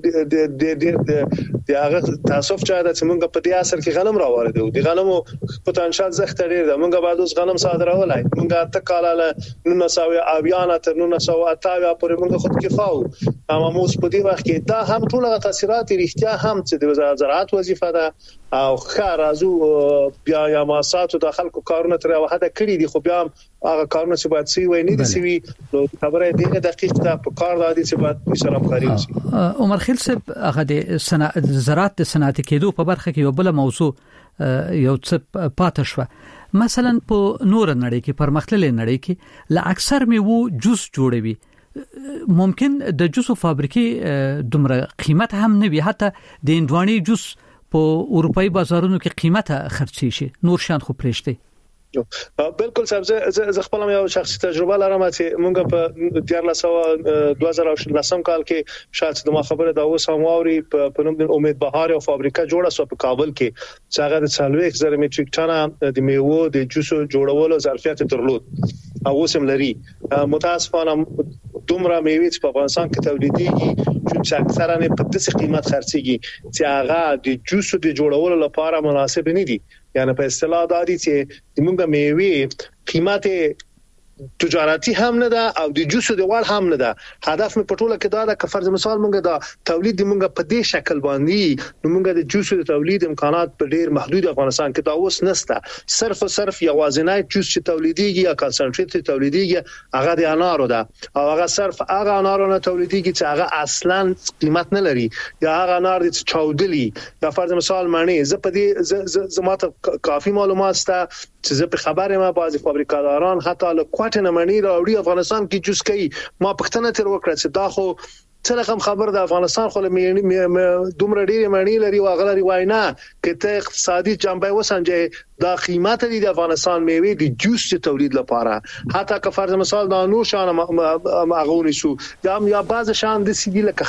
Speaker 3: د هغه تاسف چا د څنګه په دې اثر کې غنم راوړل دي. غنمو پوتانشل زخت ډیر ده. موږ بعد اوس غنم صادرولای، موږ ته کاله 1900 تر 1980 پورې موږ خود کفاو. اما موږ په دې وخت کې دا هم ټول تاثیرات اړتیا هم چې د وزارت زراعت وظیفه ده او خار ازو بیا یا ماساتو د خلکو کارونه تر وحده کړی دي، خو بیا هغه کارونه چې باید سی وای نه دي سی نو خبره دې دقیق ده په کار دادي چې باید سره همکاري وشي.
Speaker 2: عمر خیل صاحب هغه د زراعت د صنعت کېدو په برخه کې یو بل موضوع یو څه پاتې شو. مثلا په نور نړۍ کې پرمختللې نړۍ کې لا اکثر میوه جوس جوړوي، ممکن د جوسو فابریکې دومره قیمت هم نه وي، حتی د اندواني جوس په اروپאי بازارونو کې قیمته خرڅي شي، نور شان خو پرېشته.
Speaker 3: بالکل صاحب زه خپل یو شخصي تجربه لرم چې مونږ په 2019 کال کې شاید د ما خبره دا اوس هم واوري په نوم د امید بهار او فابریکه جوړه شو په کابل کې چې هغه د 40,000 میټریک ټنه د میوه د جوسو جوړولو ظرفیت درلود او اوس هم لري. متاسفانه دومره میوه چې په افغانستان کې تولیدېږي چې اکثرا په داسې قیمت خرڅيږي چې هغه د جوسو د جوړولو لپاره مناسب نه دي. یعنی په اصطلاح دادي چې موږ میوه قیمت تجارتی هم نه ده او د جوسو د وړ هم نه ده. هدف مې پټوله کې دا ده که فرض مثال موږ دا تولید موږ په دې شکل باندې نو موږ د جوسو د تولید امکانات په ډیر محدود افغانستان کې دا اوس نشته. صرف یوازینی جوس چې تولیدېږي یا کنسنټریټ تولیدېږي هغه د انارو ده او هغه صرف هغه انارو نه تولیدېږي چې هغه اصلا قیمت نه لري یا هغه انار د چاودلی یا فرض مثال معنی زه په دې زماته کافي معلومات سته چې زه په خبره ما بعضی فابریکاداران حتی له کوټه نمنې راوړي افغانستان کې جوس کوي. ما پښتنه تر وکړه چې دا خو څه رقم خبر د افغانستان خو دومره ډیره معنی لري او غلري واینا کته اقتصادي جنبه وسنجه دا قیمت دي د افغانستان میوه د جوس تولید لپاره حتی که فرض مثال دا نور شان مغونی شو یا بعض شان د سیدی لکه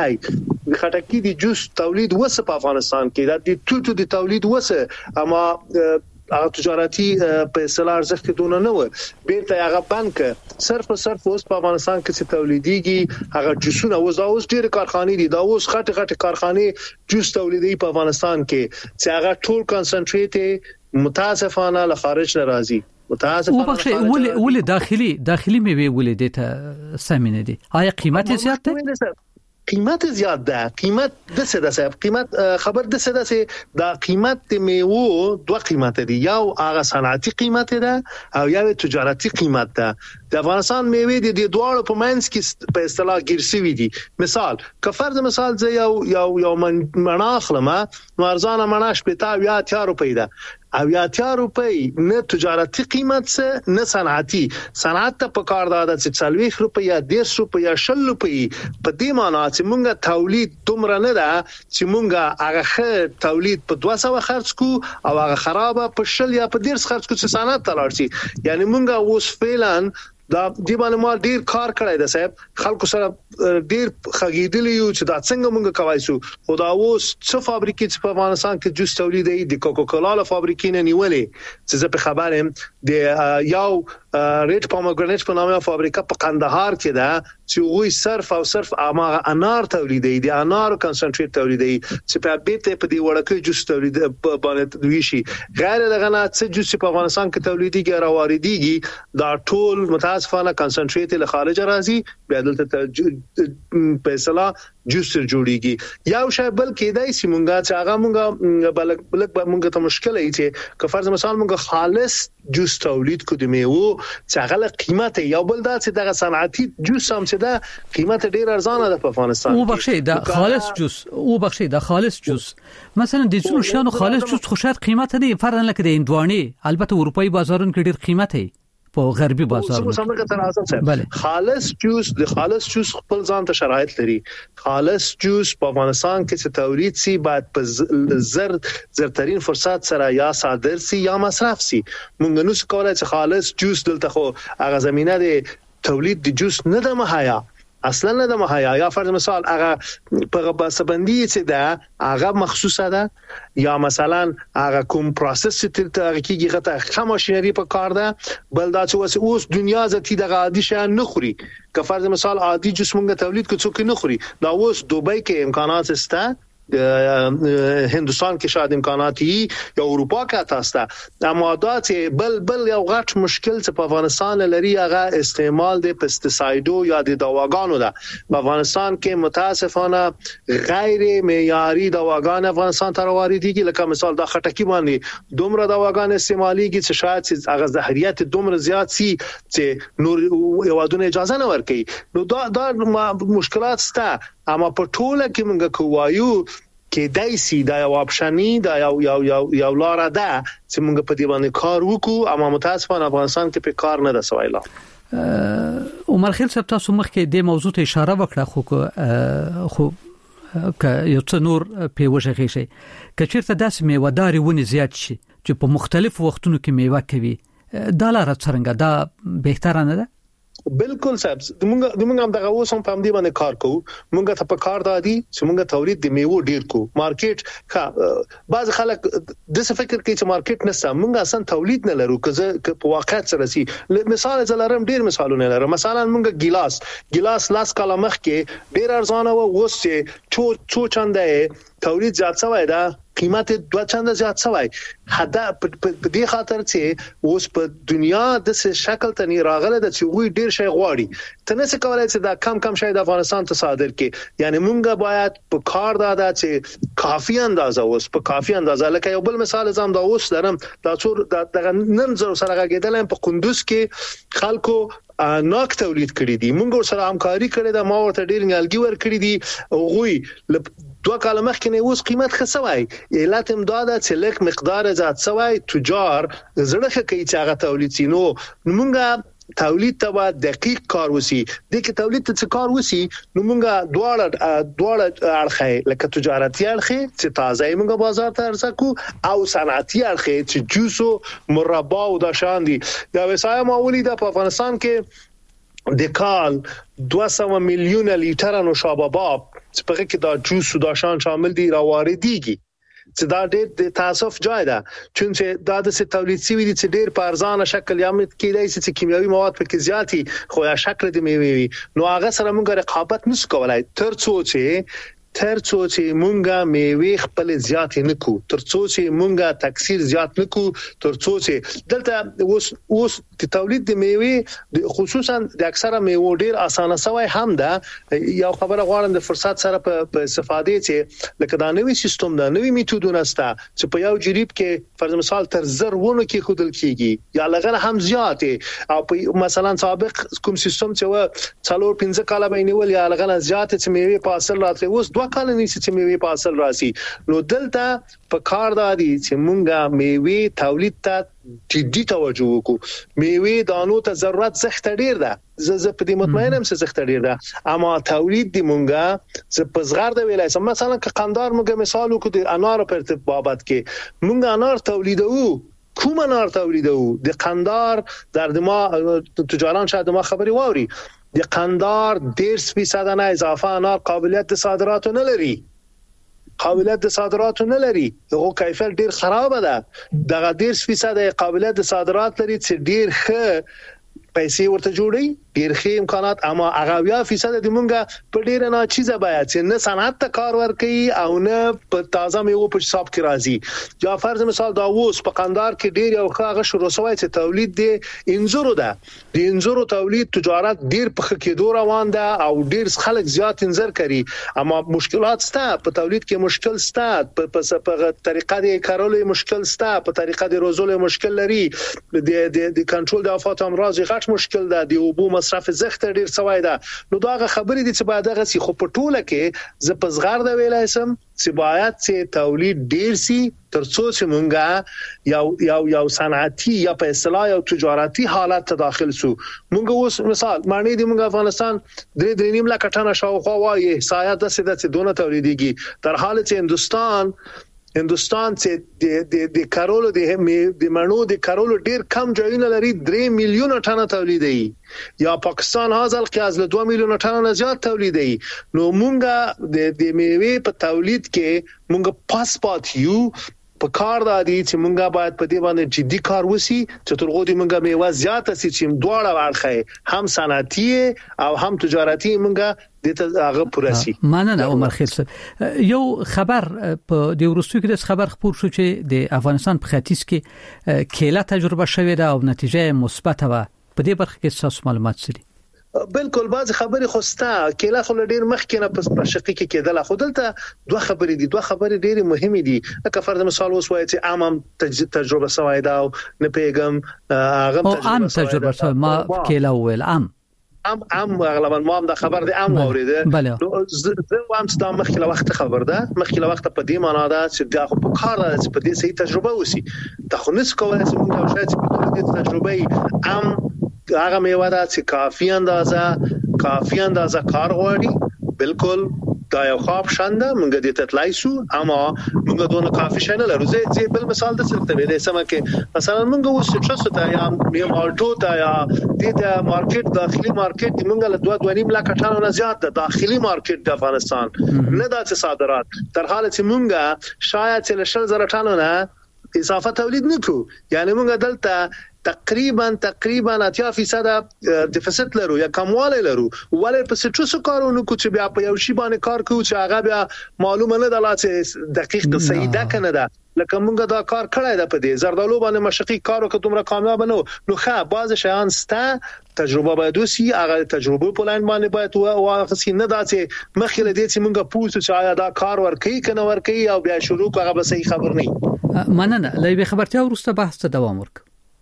Speaker 3: خټکی د جوس تولید وسه په افغانستان کې د توتو د تولید وسه اما هغه تجارتي په اصطلاح ارزښت دونه نه و بیرته هغه بانک صرف اوس په افغانستان کې چې تولیديږي هغه جوسونه اوس ډېر کارخانې دي دا اوس غټ کارخانې جوس تولیدي په افغانستان کې چې هغه ټول کنسنټریټ متاسفانه له خارج نه راځي.
Speaker 2: متاسفانه ولې داخلي میوه ولې دته سمینه دي؟ آیا قیمت زیات دی؟
Speaker 3: قیمت زیاد ده. قیمت د څه ده صاحب؟ قیمت خبر د څه ده چې دا قیمت د میوه دوه قیمت دي، یو هغه صنعتي قیمت ده او یو تجارتي قیمت ده. د افغانستان میوه د دواړو په منځ کې په اصطلاح ګرځوي دي. مثال که فرض مثال زه یو مناخلم نو ارزانه مناش په 80 روپۍ ده او 80 روپۍ نه تجارتي قیمت څه نه صنعتي. صنعت ته په کار ده چې 40 روپۍ یا 10 روپۍ یا 20 روپۍ په دې معنی چې مونږه تولید دومره نه ده چې مونږه هغه تولید په 200 خرج کو او هغه خرابه په 20 یا په 10 خرج کو چې صنعت تلار شي. یعنی مونږه اوس فعلا دا دی باندې ما ډیر کار کړی دی صاحب، خلکو سره ډیر خګیدلی یو چې دا څنګه مونږ کوي شو. خو دا اوس څه فابریکې چې په افغانستان کې جوس تولیدوي د کوکا کولا فابریکې نه نیولې چې زه په خبرم د یو ریډ پومګرانټ په نامه فابریکه په قندهار کې ده چې وی صرف او صرف انار تولیدي دي انار کنسنټریټ تولیدي چې په بیت په دی وړکې جوس تولید باندې دوی شي غیر دغه نه چې جوس په افغانستان کې تولیديږي را واردېږي دا ټول متاسفانه کنسنټریټ له خارج راځي بیا دلته پیسلا جوس جوړیږي یو شی بل کېدای سي مونږه چې هغه مونږه بلک مونږه ته مشکل ای چې که فرض مثال مونږه خالص جوس تولید کو د میوه چې هغه قیمت یو بل دا چې دغه صنعتي جوس هم چې دا قیمت ډیر ارزانه ده په افغانستان
Speaker 2: او بخشي دا خالص جوس او بخشي دا خالص جوس مثلا د څو شانو خالص جوس خو شاید قیمت دی فرضاً لکه د اندواني البته اروپאי بازارونو کې ډیر قیمت دی په غربي بازارونو
Speaker 3: خالص جوس د خالص جوس خپل ځان ته شرایط لري خالص جوس په افغانستان کې چې تولید سي باید په زرترین فرصت سره یا صادر سي یا مصرف سي مونږ نو څه کولای چې خالص جوس دلته خو هغه زمينه د تولید د جوس نه د مهیا اصلا نه د مهیا یا فرض مثال هغه په بسبندي چې ده هغه مخصوصه ده یا مثلا هغه کوم پروسس چې ته کیږي غته خام ماشينري په کار ده بل دا چې اوس دنیا ذاتی د عادي شان نه خوري که فرض مثال عادي جوس مونږ تولید کو څوک نه خوري دا اوس دوبۍ کې امکانات شته هندوستان کې شاید امکانات وي یا اروپا کې تاسو اما دا چې بل یو غټ مشکل چې په افغانستان لري هغه استعمال د پیسټیسایډو یا د دواګانو ده په افغانستان کې متاسفانه غیر معیاري دواګان افغانستان ته واردېږي لکه مثال د خټکی باندې دومره دواګان استعماليږي چې شاید هغه زهريات دومره زیات سي چې نور یوادونه اجازه نه ورکړي نو دا مشکلات شته اما په ټوله کې موږ کوایو کې دایسي دا یو اپشنی دا یو لار ده چې موږ په دې باندې کار وکړو اما متاسفانه افغانستان کې په کار نه ده سوایلا
Speaker 2: عمر خیل صاحب تاسو مخکې د موضوع ته اشاره وکړه خو که یو څه نور په وجه شي کچیرته داسې میوهداري ونی زیات شي چې په مختلف وختونو کې میوه کوي دا لاره څنګه دا بهتره نه ده
Speaker 3: بالکل صاحب موږ هم دغه اوس هم په دې باندې کار کوو موږ ته په کار دادي چې موږ تولید د میوه ډیر کو مارکیټ بعض خلک د څه فکر کوي چې مارکیټ نشته موږ اصلا تولید نه لرو که په واقعیت سره سي مثال زلارم ډیر مثالونه لرم مثلا موږ ګلاس لاس کاله مخ کې ډیر ارزانه و اوس چې څو چنده تولید زیات شوی دا قیمت 2 چنده زیات شوی حدا په دې خاطر چې اوس په دنیا د شکل ته راغله د چې وی ډیر شي غواړي ته نه څه کولای چې دا کم شي د افغانستان ته صادر کې یعنی مونږه باید په کار دا چې کافي اندازه اوس په کافي اندازه لکه یو بل مثال زم دا اوس درم دا څور د نن زر سره غېدل په قندوز کې خلکو ناک تولید کړی دي مونږ سره همکاري کړې ده ما ورته ډیر نیالګي ور کړی دي او غوي 2 کال مخکې نه اوس قیمت خسوي علت امداد چې لک مقدار زیات سوي تجار زړه کوي چې هغه تولید سينو مونږه تولید ته با دقیق کار وسی د کې تولید ته کار وسی نو مونږه دواړه اړخه لکه تجارتي اړخه چې تازه مونږه بازار ته ارسکو او صنعتي اړخه چې جوسو مربا او د شان دي دا وسایل معمولی د افغانستان کې د کال 200 میلیون لیټر نوشاباب چې په کې دا جوس او دا شان شامل دي را واردېږي چې دا ډېر تاسف جای ده چې دا د تولید سوي دي چې ډېر په ارزانه شکل یا مت کېدای چې کیمیاوي مواد په کې زیاتی خو یا شکل د میوي نو هغه سره موږ رقابت نشو کولای تر څو چې مونږه میوه خپل زیات نه کو تر څو چې مونږه تکثیر زیات نه کو تر څو چې دلته اوس د تولید د میوه خصوصا د اکثره میوه ډیر اسانه سوی هم ده یو خبره غواړم د فرصت سره په استفاده چې لکه دا نوې سیستم دا نوې میتودونه ستا چې په یو جریب کې فرض مثال تر زرونه کې خودل کیږي یا لغه هم زیات او مثلا سابق کوم سیستم چې و 4-5 کاله بینول یا لغه زیات چې میوه په اصل راځي اوس کال نه چې میوه په اصل راسي نو دلته په کار دادي چې مونږه میوه تولید ته جدي توجه وکړو میوه دانو ته ضرورت زخت ډیر ده زه په دې مطمئنم چې زخت ډیر ده اما تولید دی مونږه ز پزغار د ویلای مثلا که قندار مونږه مثال وکړو د انار په ارتباط بابت کې مونږه انار تولیدو کوم انار تولیدو د قندار در دما تجاران شاید ما خبري واوري د قندار 10% نه اضافه انار قابلیت د صادراتو نه لري هغه کیفیت ډیر خراب ده دغه 10% قابلیت د صادرات لري چې ډیر ښه پیسې ورته جوړي ډیر ښه امکانات اما هغه 80% د مونږه په ډیر نه چیزه باید چې نه صنعت ته کار ورکړي او نه په تازه میوه په حساب کې راځي یا فرض مثال دا اوس په قندهار کې ډیر یو ښه شروع شوی چې تولید دی انځورو ده د انځورو تولید تجارت ډیر په کې روان ده او ډیر خلک زیات انځر کوي اما مشکلات سته په تولید کې مشکل سته په طریقه د کارولو مشکل سته په طریقه د روزولو مشکل لري د کنټرول د آفات امراض غټ مشکل ده د اوبو مصرف زخت ډیر سوای ده نو دا خبرې دي چې باید هغه سي خو په ټوله کې ز پزغار د ویلای سم چې باید چې تولید ډیر سي ترڅو چې مونږه یو صنعتي یا په اصطلاح یو تجارتي حالت ته داخل سو مونږ اوس مثال معنی دی مونږ افغانستان 3.5 لک ټنه شاوخوا وایي سایه د سده دونه تولیديږي در حال چې هندوستان چې د کارولو د منو د کارولو ډیر کم ځایونه لري 3 میلیون ټنه تولیدي یا پاکستان هاذل قیاس له 2 میلیون ټنه زیات تولیدي نو مونږه د میوه په تولید کې مونږه پاسپورت یو په کار د دي چې مونږه باید په دې باندې جدي کار وسی چې ترغو دې مونږه میوه زیاته سي چې دواړه ورخه هم صنعتي او هم تجارتي مونږه دته هغه پرسي
Speaker 2: مننه عمر خیل صاحب یو خبر په د ورستو کې د خبر خبر شو چې د افغانستان په ختیځ کې کېله تجربه شوې ده او نتیجه مثبت و په دې برخه کې تاسو معلومات سړي
Speaker 3: بالکل بعض خبرې خوسته کله خو ډیر مخکې نه په شقي کې کېدل خو دلته دوه خبرې ډېر مهمه دي لکه فرض مثال اوس وایي چې عام تجربه سوای دا نه پیغام هغه
Speaker 2: تجربه سوای ما کله ویل
Speaker 3: عام غالبا ما هم د خبر د عام اوریده نو زه هم ستاسو مخکله وخت خبر ده مخکله وخت په دې معنا ده چې دا خو په کار ده چې په دې صحیح تجربه وسی ته خو نس کولای چې موږ او شاید په دې تجربه عام هغه میوه ده چې کافي اندازه کار غواړي بالکل دا یو خواب شانده موږ دې تطلای سو اما موږ دونه کافي شنه لرو زه بل مثال د څه ته ویلې سم کې مثلا موږ اوس څه ته یا مالټو ته یا د مارکیټ داخلي مارکیټ موږ له 2.5 لک ټنه نه زیات د داخلي مارکیټ د افغانستان نه د صادرات تر حاله چې موږ شاید چې له 1000 ټنه نه اضافه تولید نکو یعنی موږ دلته تقریبا 80% ډیفیسټ لرو یا کمواله لرو ولې په څه کارونه کو چې بیا په یو شی باندې کار کوو چې هغه بیا معلومه نه ده چې دقیق صحیح ده کنه ده لکه موږ دا کار کړی ده په دې زردالو باندې مشقي کار وکړو دومره کامیاب نه نو ښه بعض شیان سته تجربه باید وسی هغه تجربه په لاین باندې باید واخصي نه ده چې مخکې دې چې موږ پوښتنه چې آیا دا کار ورکړي کنه ورکړي او بیا شروع هغه به صحیح خبر نه
Speaker 2: مننه لای به خبرتیا ورسته بحث ته دوام ورک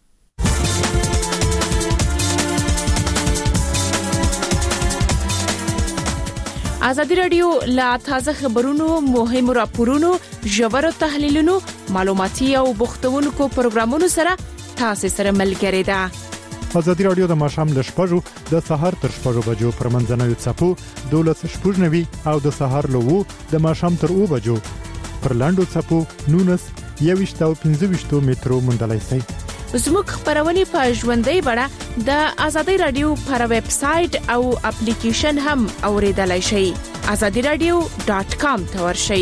Speaker 13: ازادي رادیو لا تازه خبرونو مهم راپورونو ژور تحلیلونو معلوماتي او بوختونکو پروګرامونو سره تاسو سره ملګری ده
Speaker 10: ازادي رادیو د ماشام ل شپږو د سحر تر شپږو بجو پر منځنوي چپو 12:90 او د سحر له 2 د ماشام تر 2 بجو پر لاندو چپو 19 او 15 مترو مندلای سي
Speaker 13: زموږ خبرونه په ژوندۍ بڼه د ازادي رادیو پر ویب سټ او اپلیکیشن هم اوریدلای شئ azadiradio.com ته ورشئ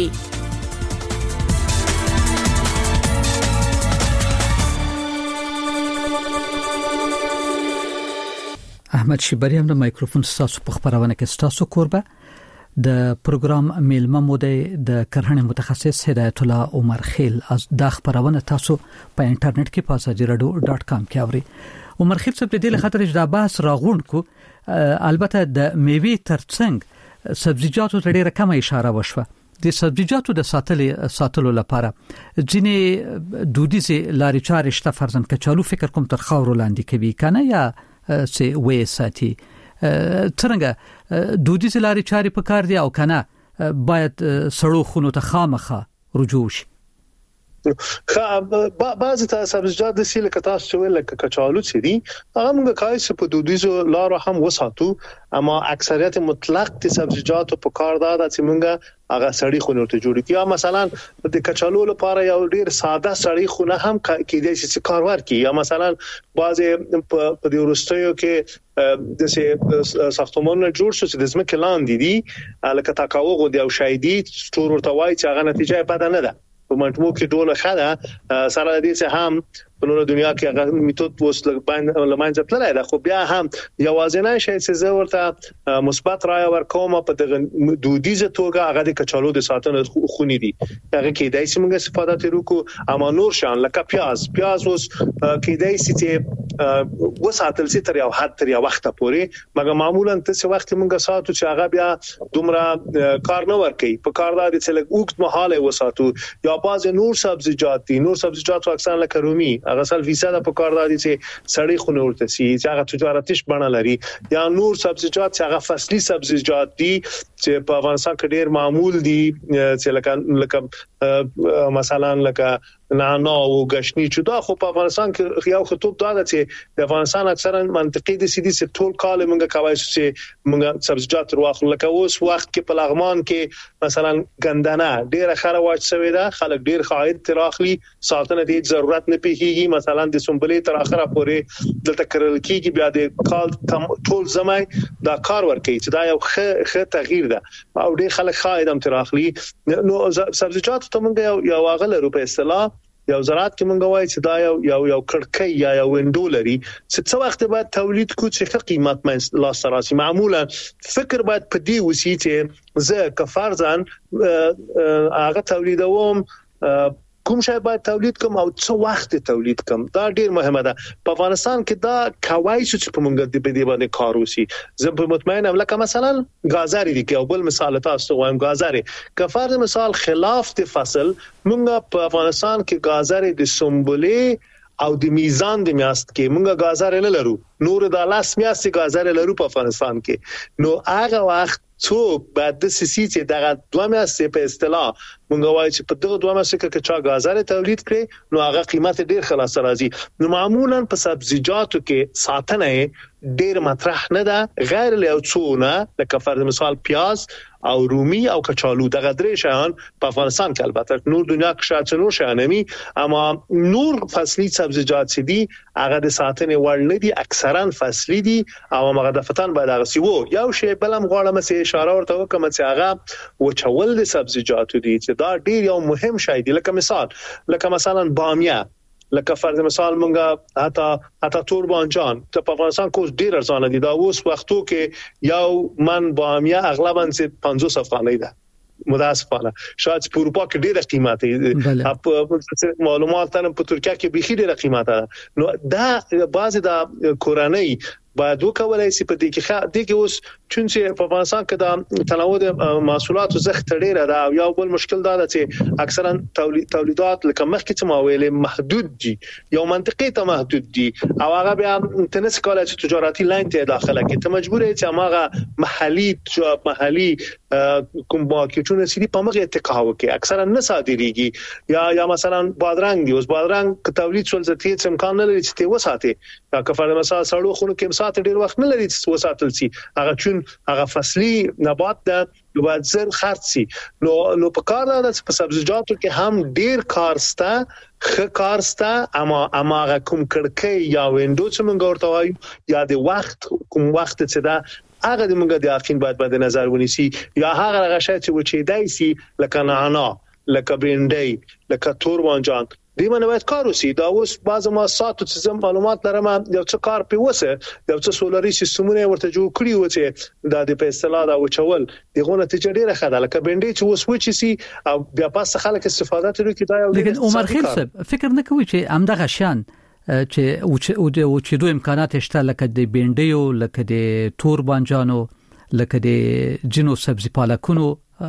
Speaker 2: احمد شیبری هم د مایکروفون تاسو په خبرونه کې تاسو کوربه د پروګرام میلمه مودې د کرهنې متخصص هدایت الله عمر خیل از د خبرونه تاسو په انټرنیټ کې په azadiradio.com کې اوري عمر خیل څه د دې خاطر چې د باس راغون کو البته د میوه ترڅنګ سبزیجاتو ته ډیره کم اشاره وشوه د سبزیجاتو د ساتلو لپاره ځینې دودیزه لارې چارې شته فرضاً کچالو فکر کوم تر خاور لاندې کوي کنه یا سي وې ساتي څنګه دودیزه لارې چارې په کار دي او کنه باید سړو خونو ته خامخه رجوع شي
Speaker 3: بعض سبزیجات د سیل کتاس چې ویل کچالو چې دي هغه موږ کایس په دودیزو لارو هم وساتو اما اکثریت مطلق د سبزیجات په کار دا چې موږ هغه سړی خونه ته جوړ کړو مثلا د کچالو لپاره یو ډیر ساده سړی خونه هم کېدای شي چې کار ورکړي یا مثلا بعض په د ورستیو کې د ساختمانونو جوړ شو چې د ځمکې لاندې دي لکه تاکاوغو دی او شایدي ستور ورته وایي چې هغه نتیجه بد نه ده په منټمو کې ډول خاله سره دې چې هم په نور دنیا کې هغه میتود اوس لمانځه تللی دا، خو بیا هم یوازینی شی چې زه ورته مثبت رائے ورکوم په دغه دودیزه توګه هغه د کچالو د ساتنه خونی دي. هغه کې دای چې موږ استفاده ترو کو، اما نور شان لکه پیاز اوس کې دای چې وساتل سي تر یو حد تر یو وخت پورې، مګر معمولا څه وخت موږ ساتو چې هغه بیا دومره کار نه ورکي. په کار دا د څلګ وخت محاله وساتو. یا باز نور سبزیجات اکثر لکه رومي هغه 100% په کار دا دي چې سړی خونه ورته سي چې هغه تجارتیش بڼه لري. یا نور سبزیجات چې هغه فصلي سبزیجات دي چې په افغانستان کې ډیر معمول دي، چې لکه مثلا لکه نعناع او غشنی چې دا خو په افغانستان کې یو خطوب دا ده چې د افغانستان اکثرا منطقي دي سيدي چې ټول کال موږ کوي چې موږ سبزیجات واخلو. لکه اوس وخت کې په لغمان کې مثلا ګندنه ډیره خره واچ شوی ده، خلک ډیر خاید تراخلی ساتنه دي ضرورت نه پیږي. مثلا د سنبلې تر اخره پورې دلته کرل کېږي، بیا د کال ټول زمای دا کار ورکوي چې دا یو ښه تغییر ده او ډیر خلک خاید هم تراخلی. نو سبزیجات ته موږ یو اغله روپې اصطلاح یو زراعت کې مونږ وایي چې دا یو کړکۍ یا یو وینډو لري چې څو وخت بعد تولید کو چې قیمت مې لا سراسي. معمولا فکر باید په دې وسی چې زه کفارزان هغه تولیدوم کوم شی باید تولید کوم او څو وخت تولید کوم. دا ډیر مهمه ده. په افغانستان کې دا کوي چې په مونږ د دې باندې کار وسی. زه په مطمئن ام لکه مثلا غازاری دی کې بل مثال تاسو وایم غازاری کفار مثال خلاف د فصل مونږ په افغانستان کې غازاری د سنبلې او د میزان د میاشت کې مونږ غازاری نه لرو، نور د لاس میاشت غازاری لرو په افغانستان کې. نو هغه وخت څوک بعد د سيسي چې دغه دوه میاشتې په اصطلاح مونږ وایي چې په دغه دوه میاشتې کې چا غازاره تولید کړي نو هغه قیمت ډیر خلاص راځي. نو معمولا په سبزیجاتو کې ساتنه ډیر مطرح نه ده، غیر له څونه لکه فرض مثال پیاز او رومي او کچالو. دغه درې شیان په افغانستان کې البته نور دنیا کې شاید څلور شیان مي، اما نور فصلي سبزیجات چې دي هغه د ساتنې وړ نه دي، اکثرا فصلي دي او هغه د فتن باید هغه سی وو. یو شی بلم غواړم چې اشاره ورته وکم چې هغه وچول د سبزیجاتو دي چې دا ډیر یو مهم شی دی. لکه مثلا بامیه، لکه فرض مثال مونږه حتی تور بانجان ته په افغانستان کې ډیر ارزانه دي. دا اوس وختو کې یو من بامیه اغلبا 50 افغانۍ ده متاسفانه، شاید په اروپا کې ډیره قیمت دی، په معلومات تنه په ترکیه کې به ډیره قیمت ده. نو دا بعضی د کورنۍ باید وکولای شي په دې کې اوس چې په افغانستان کې د تنوع د محصولاتو زخت ډیره ده او یو بل مشکل دا ده چې اکثرا تولیدات لکه مخکې چې ما ویلې محدود دي، یو منطقي ته محدود دي او هغه بیا تنس کولای چې تجارتي لاین ته داخله کې ته مجبور یې چې هغه محلي کوم باکیټونه سړي په مغه اتکا وکي اکثرا نه صادريږي. یا مثلا بادرنګ دی، اوس بادرنګ تولید څول زتي امکان نه لري چې ته وساتي. دا کفاره مثلا سړو خونو کې ساعت ډیر وخت نه لري چې وساتل سي، هغه چون هغه فصلي نبات ده باید زر خرڅ سي. نو په کار ده چې په سبزیجاتو کې هم ډیر کارسته اما هغه کوم کړکۍ یا وینډو چې موږ ورته وایو یا د وخت کوم وخت چې دا هغه د موږ د اخین باید نظر ونیسي. یا هغه غشای چې وچیدای سي لکه نعناع، لکه برنډي، لکه تور بانجان دې باندې باید کار وسی. دا اوس بعض مؤسسات چې معلومات لرم یو څه کار پیوسه، یو څه سولري سیستمونه ورته جوړ کړی و چې د په اصطلاح دا وچول دغه نتیجه ډیره ښه ده. لکه بنډي چې اوس وچی سي او بیا پاس خلک استفاده کوي کې دا یو. لیکن
Speaker 2: عمر خیل صاحب فکر نه کوي چې همدغه شان چې دوه امکانات شته لکه د بنډیو، لکه د تور بانجانو، لکه د جنو سبزی پالکونو،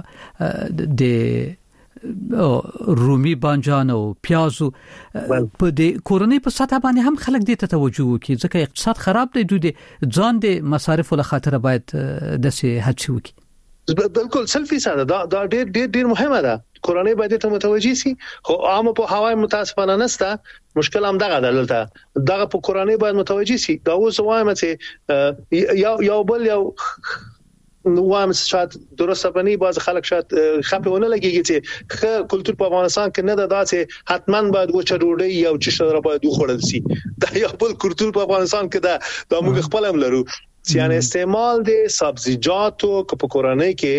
Speaker 2: د رومي بانجان او پیازو په دې کورنۍ په سطح باندې هم خلک دې ته توجه وکړي ځکه اقتصاد خراب دی. دوی د ځان د مصارف له خاطر باید د سي هڅه وکړي.
Speaker 3: بالکل 100% دا ډیر مهمه ده. کورنۍ باید ته متوجي سي، خو عام په هواي متاسفانه نسته. مشکل هم دغه دلته په کورنۍ باید متوجي سي. دا اوس وایم چې یو بل یو نو وایم شاید درسته بني باز خلک شاید خپونه لګيږي چې کلچر په افغانستان کې نه ده چې حتما باید وچه ډوډۍ یا چې شر باید وخوړل سي. دا یو بل کلچر په افغانستان کې دا موږ خپل هم لرو. یعنی استعمال د سبزیجاتو په کورنۍ کې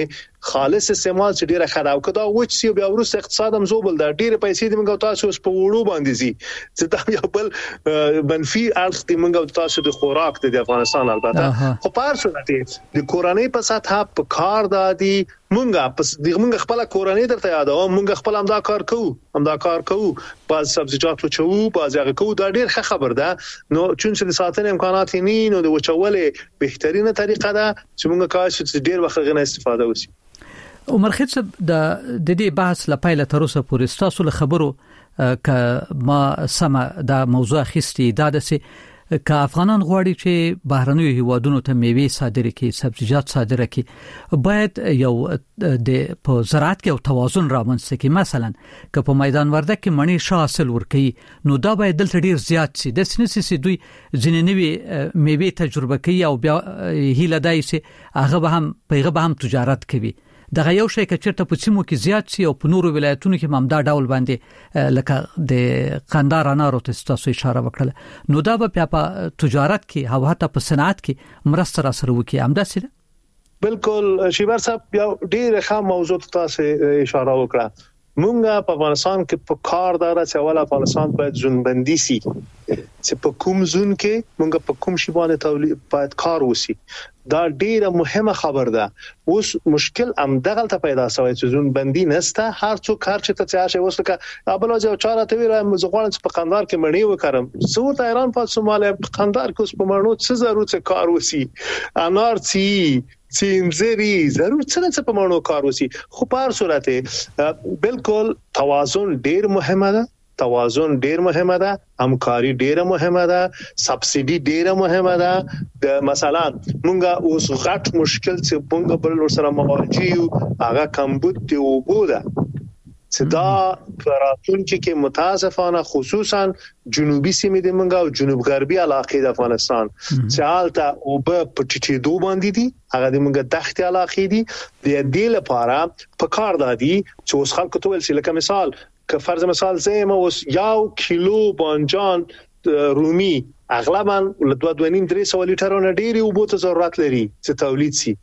Speaker 3: خالص استعمال چې ډیره خداو کدا وچ سی بیا ورسته اقتصاد هم زوبل دا ډیره پیسې د منګو تاسو په وړو باندې زی چې دا یو بل منفي اړخ د منګو تاسو د خوراک د افغانستان البته خو په هر صورت د کورنۍ په سطح په کار دادي مونږ خپل کورنۍ درته یادو مونږ خپل همدا کار کوو باز سبزیجات وچو باز هغه کوو دا ډیر ښه خبر ده نو چې د ساتنې امکانات نه نو د وچولې بهترینه طریقه ده چې مونږ کاش چې ډیر وخت غنه استفاده وشي.
Speaker 2: عمر خیل صاحب د دې بحث لپاره تر اوسه پورې تاسو له خبرو ک ما سم دا موضوع خستي دا د که افغانان غواړي چې بهرنیو هیوادونو ته میوه صادره کړي سبزیجات صادره کړي باید یو د په زراعت کې یو توازن رامنځته کړي مثلا که په میدان وردګ کې مڼې ښه حاصل ورکړي نو دا باید دلته ډیر زیات شي د سنسي دوی ځینې نوي میوه تجربه کوي او بیا هیله دای شي هغه به هم تجارت کوي دغه یو شی چې چیرته په سیمو کې زیات شي او په نورو ولایتونو کې هم دا ډول باندې لکه د قندار انارو ته تاسو اشاره وکړه نو دا به په تجارت کې او حتی په صنعت کې مرسته را سره وکړي همداسې ده.
Speaker 3: بالکل شیبر صاحب یو ډیره ښه موضوع تاسو اشاره وکړه مونږه په افغانستان کې په کار دار چې اول افغانستان باید ځونبندي سي چې په کوم ځون کې مونږ په کوم شی باندې تولید باید کار وسی دا ډیره مهمه خبر ده. اوس مشکل هم دغه ته پیدا شوی چې ځونبندي نسته هر څوک هر څه ته چاشه وسکه ابل او چاره ته ویل مزغوان په قندار کې مړی وکړم څو ته ایران په سوماله په قندار کې اوس په مړنو څه ضرورت کار وسی انار چینزری ضرور څه په مړنو کار وسی خو په هر صورت بالکل توازن ډیر مهمه ده همکاري ډیره مهمه ده سبسيډي ډیره مهمه ده د مثلا مونږه اوس غټ مشکل چې مونږ بل سره مواجه یو هغه کمبود دی او بوده چې دا پراتونکو کې متاسفانه خصوصا جنوبي سیمې د مونږه او جنوب غربي علاقې د افغانستان چې حالته او په پټیټي دو باندې دي هغه د مونږه دښتې علاقې دي د دې لپاره په کار دادي چې اوس خلکو ته ول چې لکه مثال که فرض مثال زما اوس یو کیلو بانجان رومي اغلبا له 2.5-3 لیټرونه ډیری او بوته ضرورت لري چې تولید شي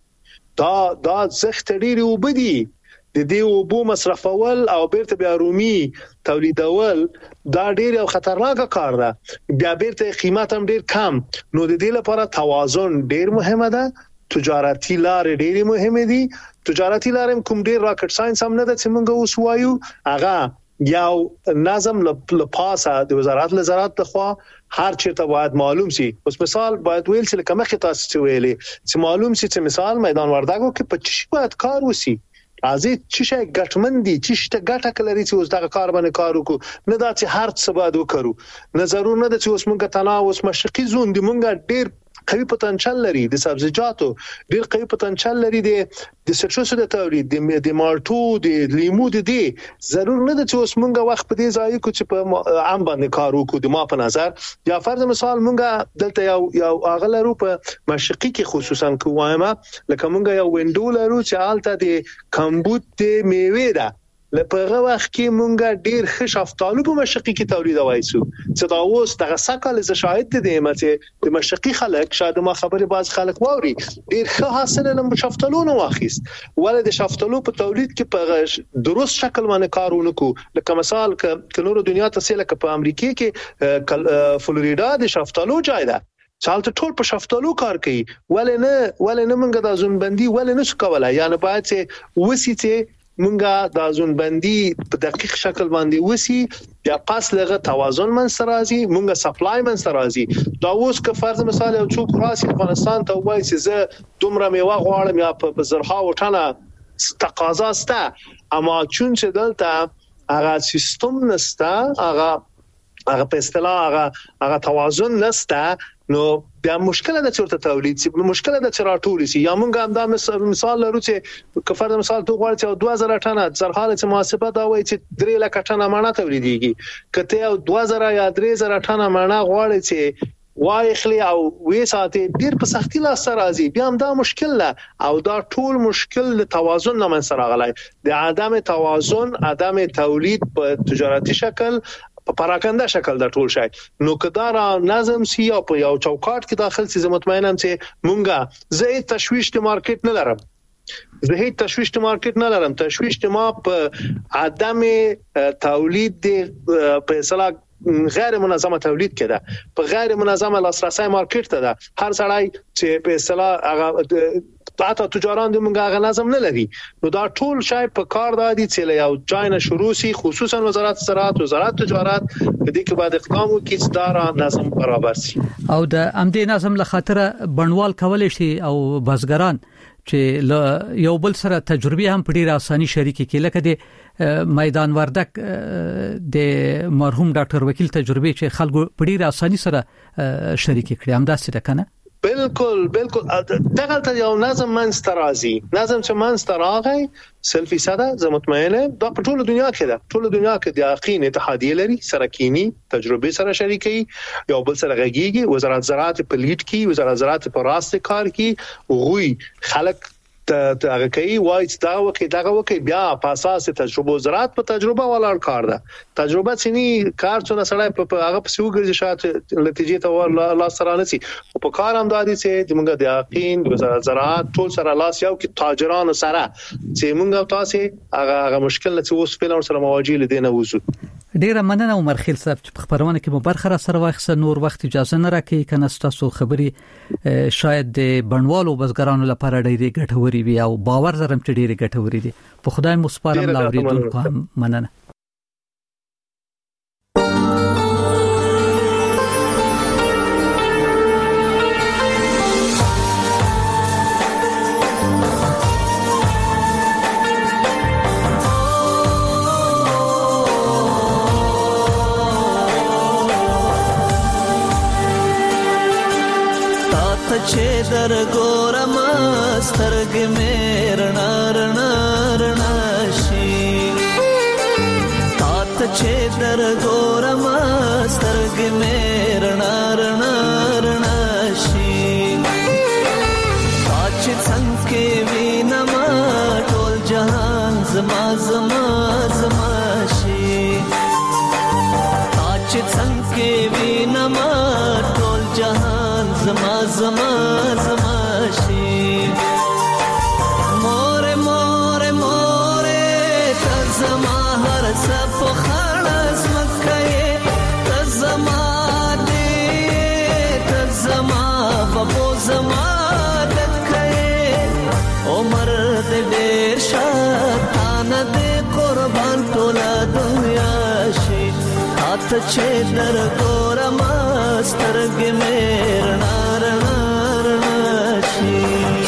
Speaker 3: دا زخت ډیری او بدی د دې او بو مصرفول او بیرته بیا رومي تولیدول دا ډیر یو خطرناک کار ده بیا بیرته قیمت هم ډیر کم نو د دې لپاره توازن ډیر مهمه ده تجارتي لار ډیر مهمه دي تجارتي لار کوم ډیر راکټ ساينس هم نه ده چې موږ اوس وایو هغه یو نظم لپاسه د وزارت زراعت ته هر چیرته باید معلوم شي اوس مثال باید ویل چې کومه خطاسته ویلې چې معلوم شي چې مثال میدان وردګو کې 25 باید کار وسی ازي چې ګټمندي چې ګټه کلري چې اوس دغه کار باندې کار وکړو نه دا چې هر څه باید وکړو نه ضرور نه چې اوس مونږ تناوس مشرقي زون دی مونږ ډیر قوي پوتنشل لري د سبزیجاتو ډیر قوي پوتنشل لري د سټروسو د تولید د مالټو د لیمو د دي ضرور نه د چې اوس مونږه وخت په دې ځای کو چې په عام باندې کار وکړو د ما په نظر یا فرض مثال مونږه دلته یو اغلرو په مشرقي کې خصوصا کومه لکه مونږه یو وینډو لرو چې حالت د کمبود د میوه ده لپاره وخت کې مونږه ډیر ښه شفتالو په مشرقي کې تولیدوي سو چې دا اوس دغه سکهال ز شاهد دي چې د مشرقي خلک شاید ما خبره باز خلک ووري ډیر ښه حاصل له شفتالو نو واخیست ولې د شفتالو په تولید کې په درست شکل باندې کارونه کو لکه مثال ک نور دنیا ته سره په امریکا کې فلوریدا د شفتالو ځای ده چالت ټول په شفتالو کار کوي ولې نه مونږه د ځونبندي ولې نه کوله یعنی باید چې وسیته مونږه د ځونبندي په دقیق شکل باندې وسی یا پاس لغه توازن من سرازي مونږه سپلای من سرازي دا اوس که فرض مثال یو څوک راسي افغانستان ته وایي چې زه دومره میوه غواړم یا په زرها وټنه تقاضا سته اما چون چې دلته هغه سیستم نسته هغه په اصطلاح هغه توازن نسته نو بیا مشکل ده چې ورته تولید شي مشکل ده چې راټول شي یا مونږ هم دا مثال لرو چې کفر مثال تو غواړي چې 2000 ټنه زرحاله چې محاسبه دا وایي چې 3 لک ټنه مڼه تولیديږي کته او 2000 یا 3000 ټنه مڼه غواړي چې وای خلی او وې ساتي ډیر په سختي لاس راځي بیا هم دا مشکل ده او دا ټول مشکل د توازن نه من سره غلای د عدم توازن عدم تولید په تجارتي شکل په پراکنده شکل د ټول شي نو کدارا نظم سی او په یو چوکاټ کې داخل سي مطمئنم چې مونږه زه تشويش د مارکیټ نه لرم زه هیڅ تشویش ته مارکیټ نه لرم. تشویش ته ما په عدم تولید په اصطلاح غیر منظمه تولید کړه، په غیر منظمه لاسرسي مارکیټ ته ده. هر سړی چې په اصطلاح هغه حتی تجاران د موږ هغه نظم نه لري. نو دا ټول شای په کار دادي چې یو ځای نه شروع شي، خصوصا وزارت زراعت، وزارت تجارت په دې کې باید اقدام وکړي چې دا نظم برابر شي. او د امدې نظم له خاطر بڼوال کولای شي او بزګران چې یو بل سره تجربه هم په ډیره اساني شریک کړي، لکه د میدان وردک د مرحوم ډاکټر وکیل تجربه چې خلکو په ډیره اساني سره شریک کړي. هم دا څه ده کنه؟ بالکل دغه ته یو نظم منسترازي، نظم چې منستراغی 100% زه مطمئنه دا په ټوله دنیا کې ده. ټوله دنیا کې د یقین اتحادیه لري، سره کینی تجربه سره شریکي، یو بل سره غږیږي. وزارت زراعت په لیډ کې، وزارت زراعت په راست کار کې وغوي خلک هغه کوي وایي دا وکي بیا په اساس تجربه زراعت په تجربه ولر کار ده. تجربه سني کار څونه سړی په هغه په سوګرځي شاته نتیجې ته لا سره نسی. او په کار هم دادي چې موږ د یقین وزارت زراعت ټول سره لاس یو کې تاجرانو سره چې موږ تاسو هغه مشکل نه اوس په سره مواجه لیدنه وځو. ډیره مننه عمر خیل صاحب چې په خبرونه کې مو برخه را سره واخصه. نور وخت اجازه نه راکې کنه تاسو خبري شاید د بڼوالو بزګرانو لپاره ډیره ګټوري وي او باور زرم چې ډیره ګټوري دي. په خدای مو سپارم. لاوریدونکو هم مننه.
Speaker 14: چې در ګورم سترګې مې رڼا رڼا رڼا شي، تا چې در ګورم سترګې مې رڼا رڼا رڼا شي، تا چې څنګه وینم ټول جهان زما زما زما شي، تا چې څنګه وینم ټول جهان زما زما زما شي. مور مور مور ته زما هر څه په خلاص مکه، ته زما دې ته زما بابو زما دکه، عمر دې ډېر شاتان دې قربان ټول دنیا شي. ته چې در ګورم سترګې مې رڼا رڼا رڼا شي.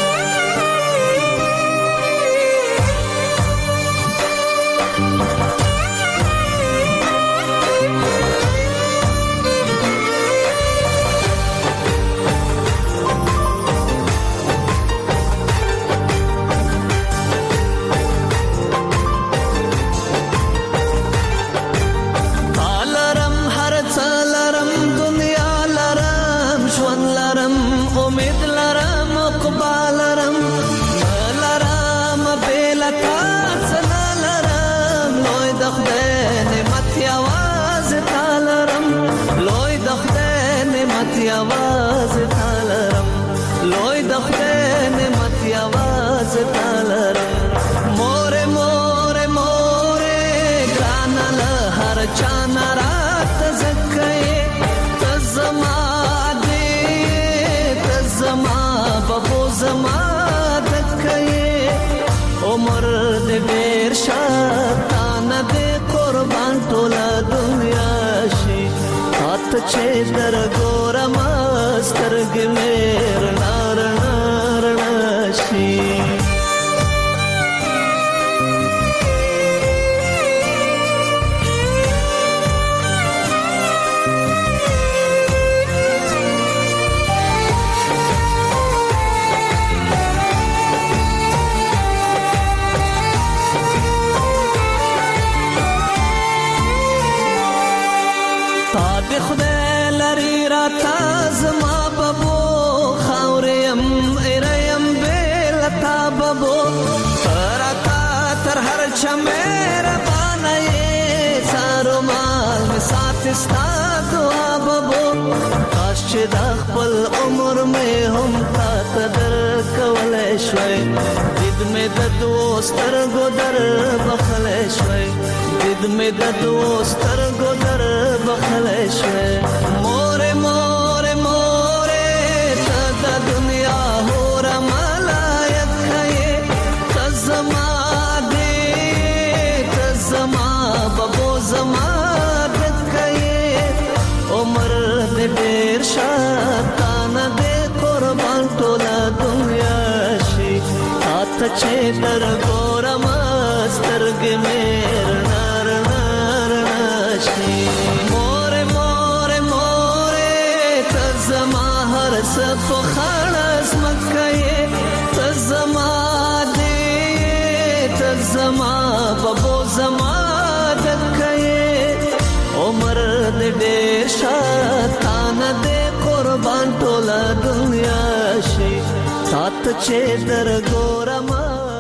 Speaker 14: عمر دې ډېر شاتان دې قربان ټول دنیا شي. ته چې در ګورم سترګې مې رڼا رڼا رڼا شي. ستا دعا بابو کاش چې د خپل عمر مې هم تا ته درکولی شوی دید مې د دوسترګو در بخلی شوی دید مې د دوسترګو در بخلی شوی مورې مورې مورې ته د دنیا هوره ملایک یې ته زما دې ته زما ببو زما عمر دې ډېر شاتانه دې قربان ټوله دنیا شي اته چې در ګورم سترګې مې رڼا رڼا شي مورې مورې مورې ته زما هر څه په خاڼه ځمکه یې ته زما دې ته زما ببو زما دکه یې عمر دې ډېر شاتانه دې قربان ټوله دنیا شي تات چې در ګورم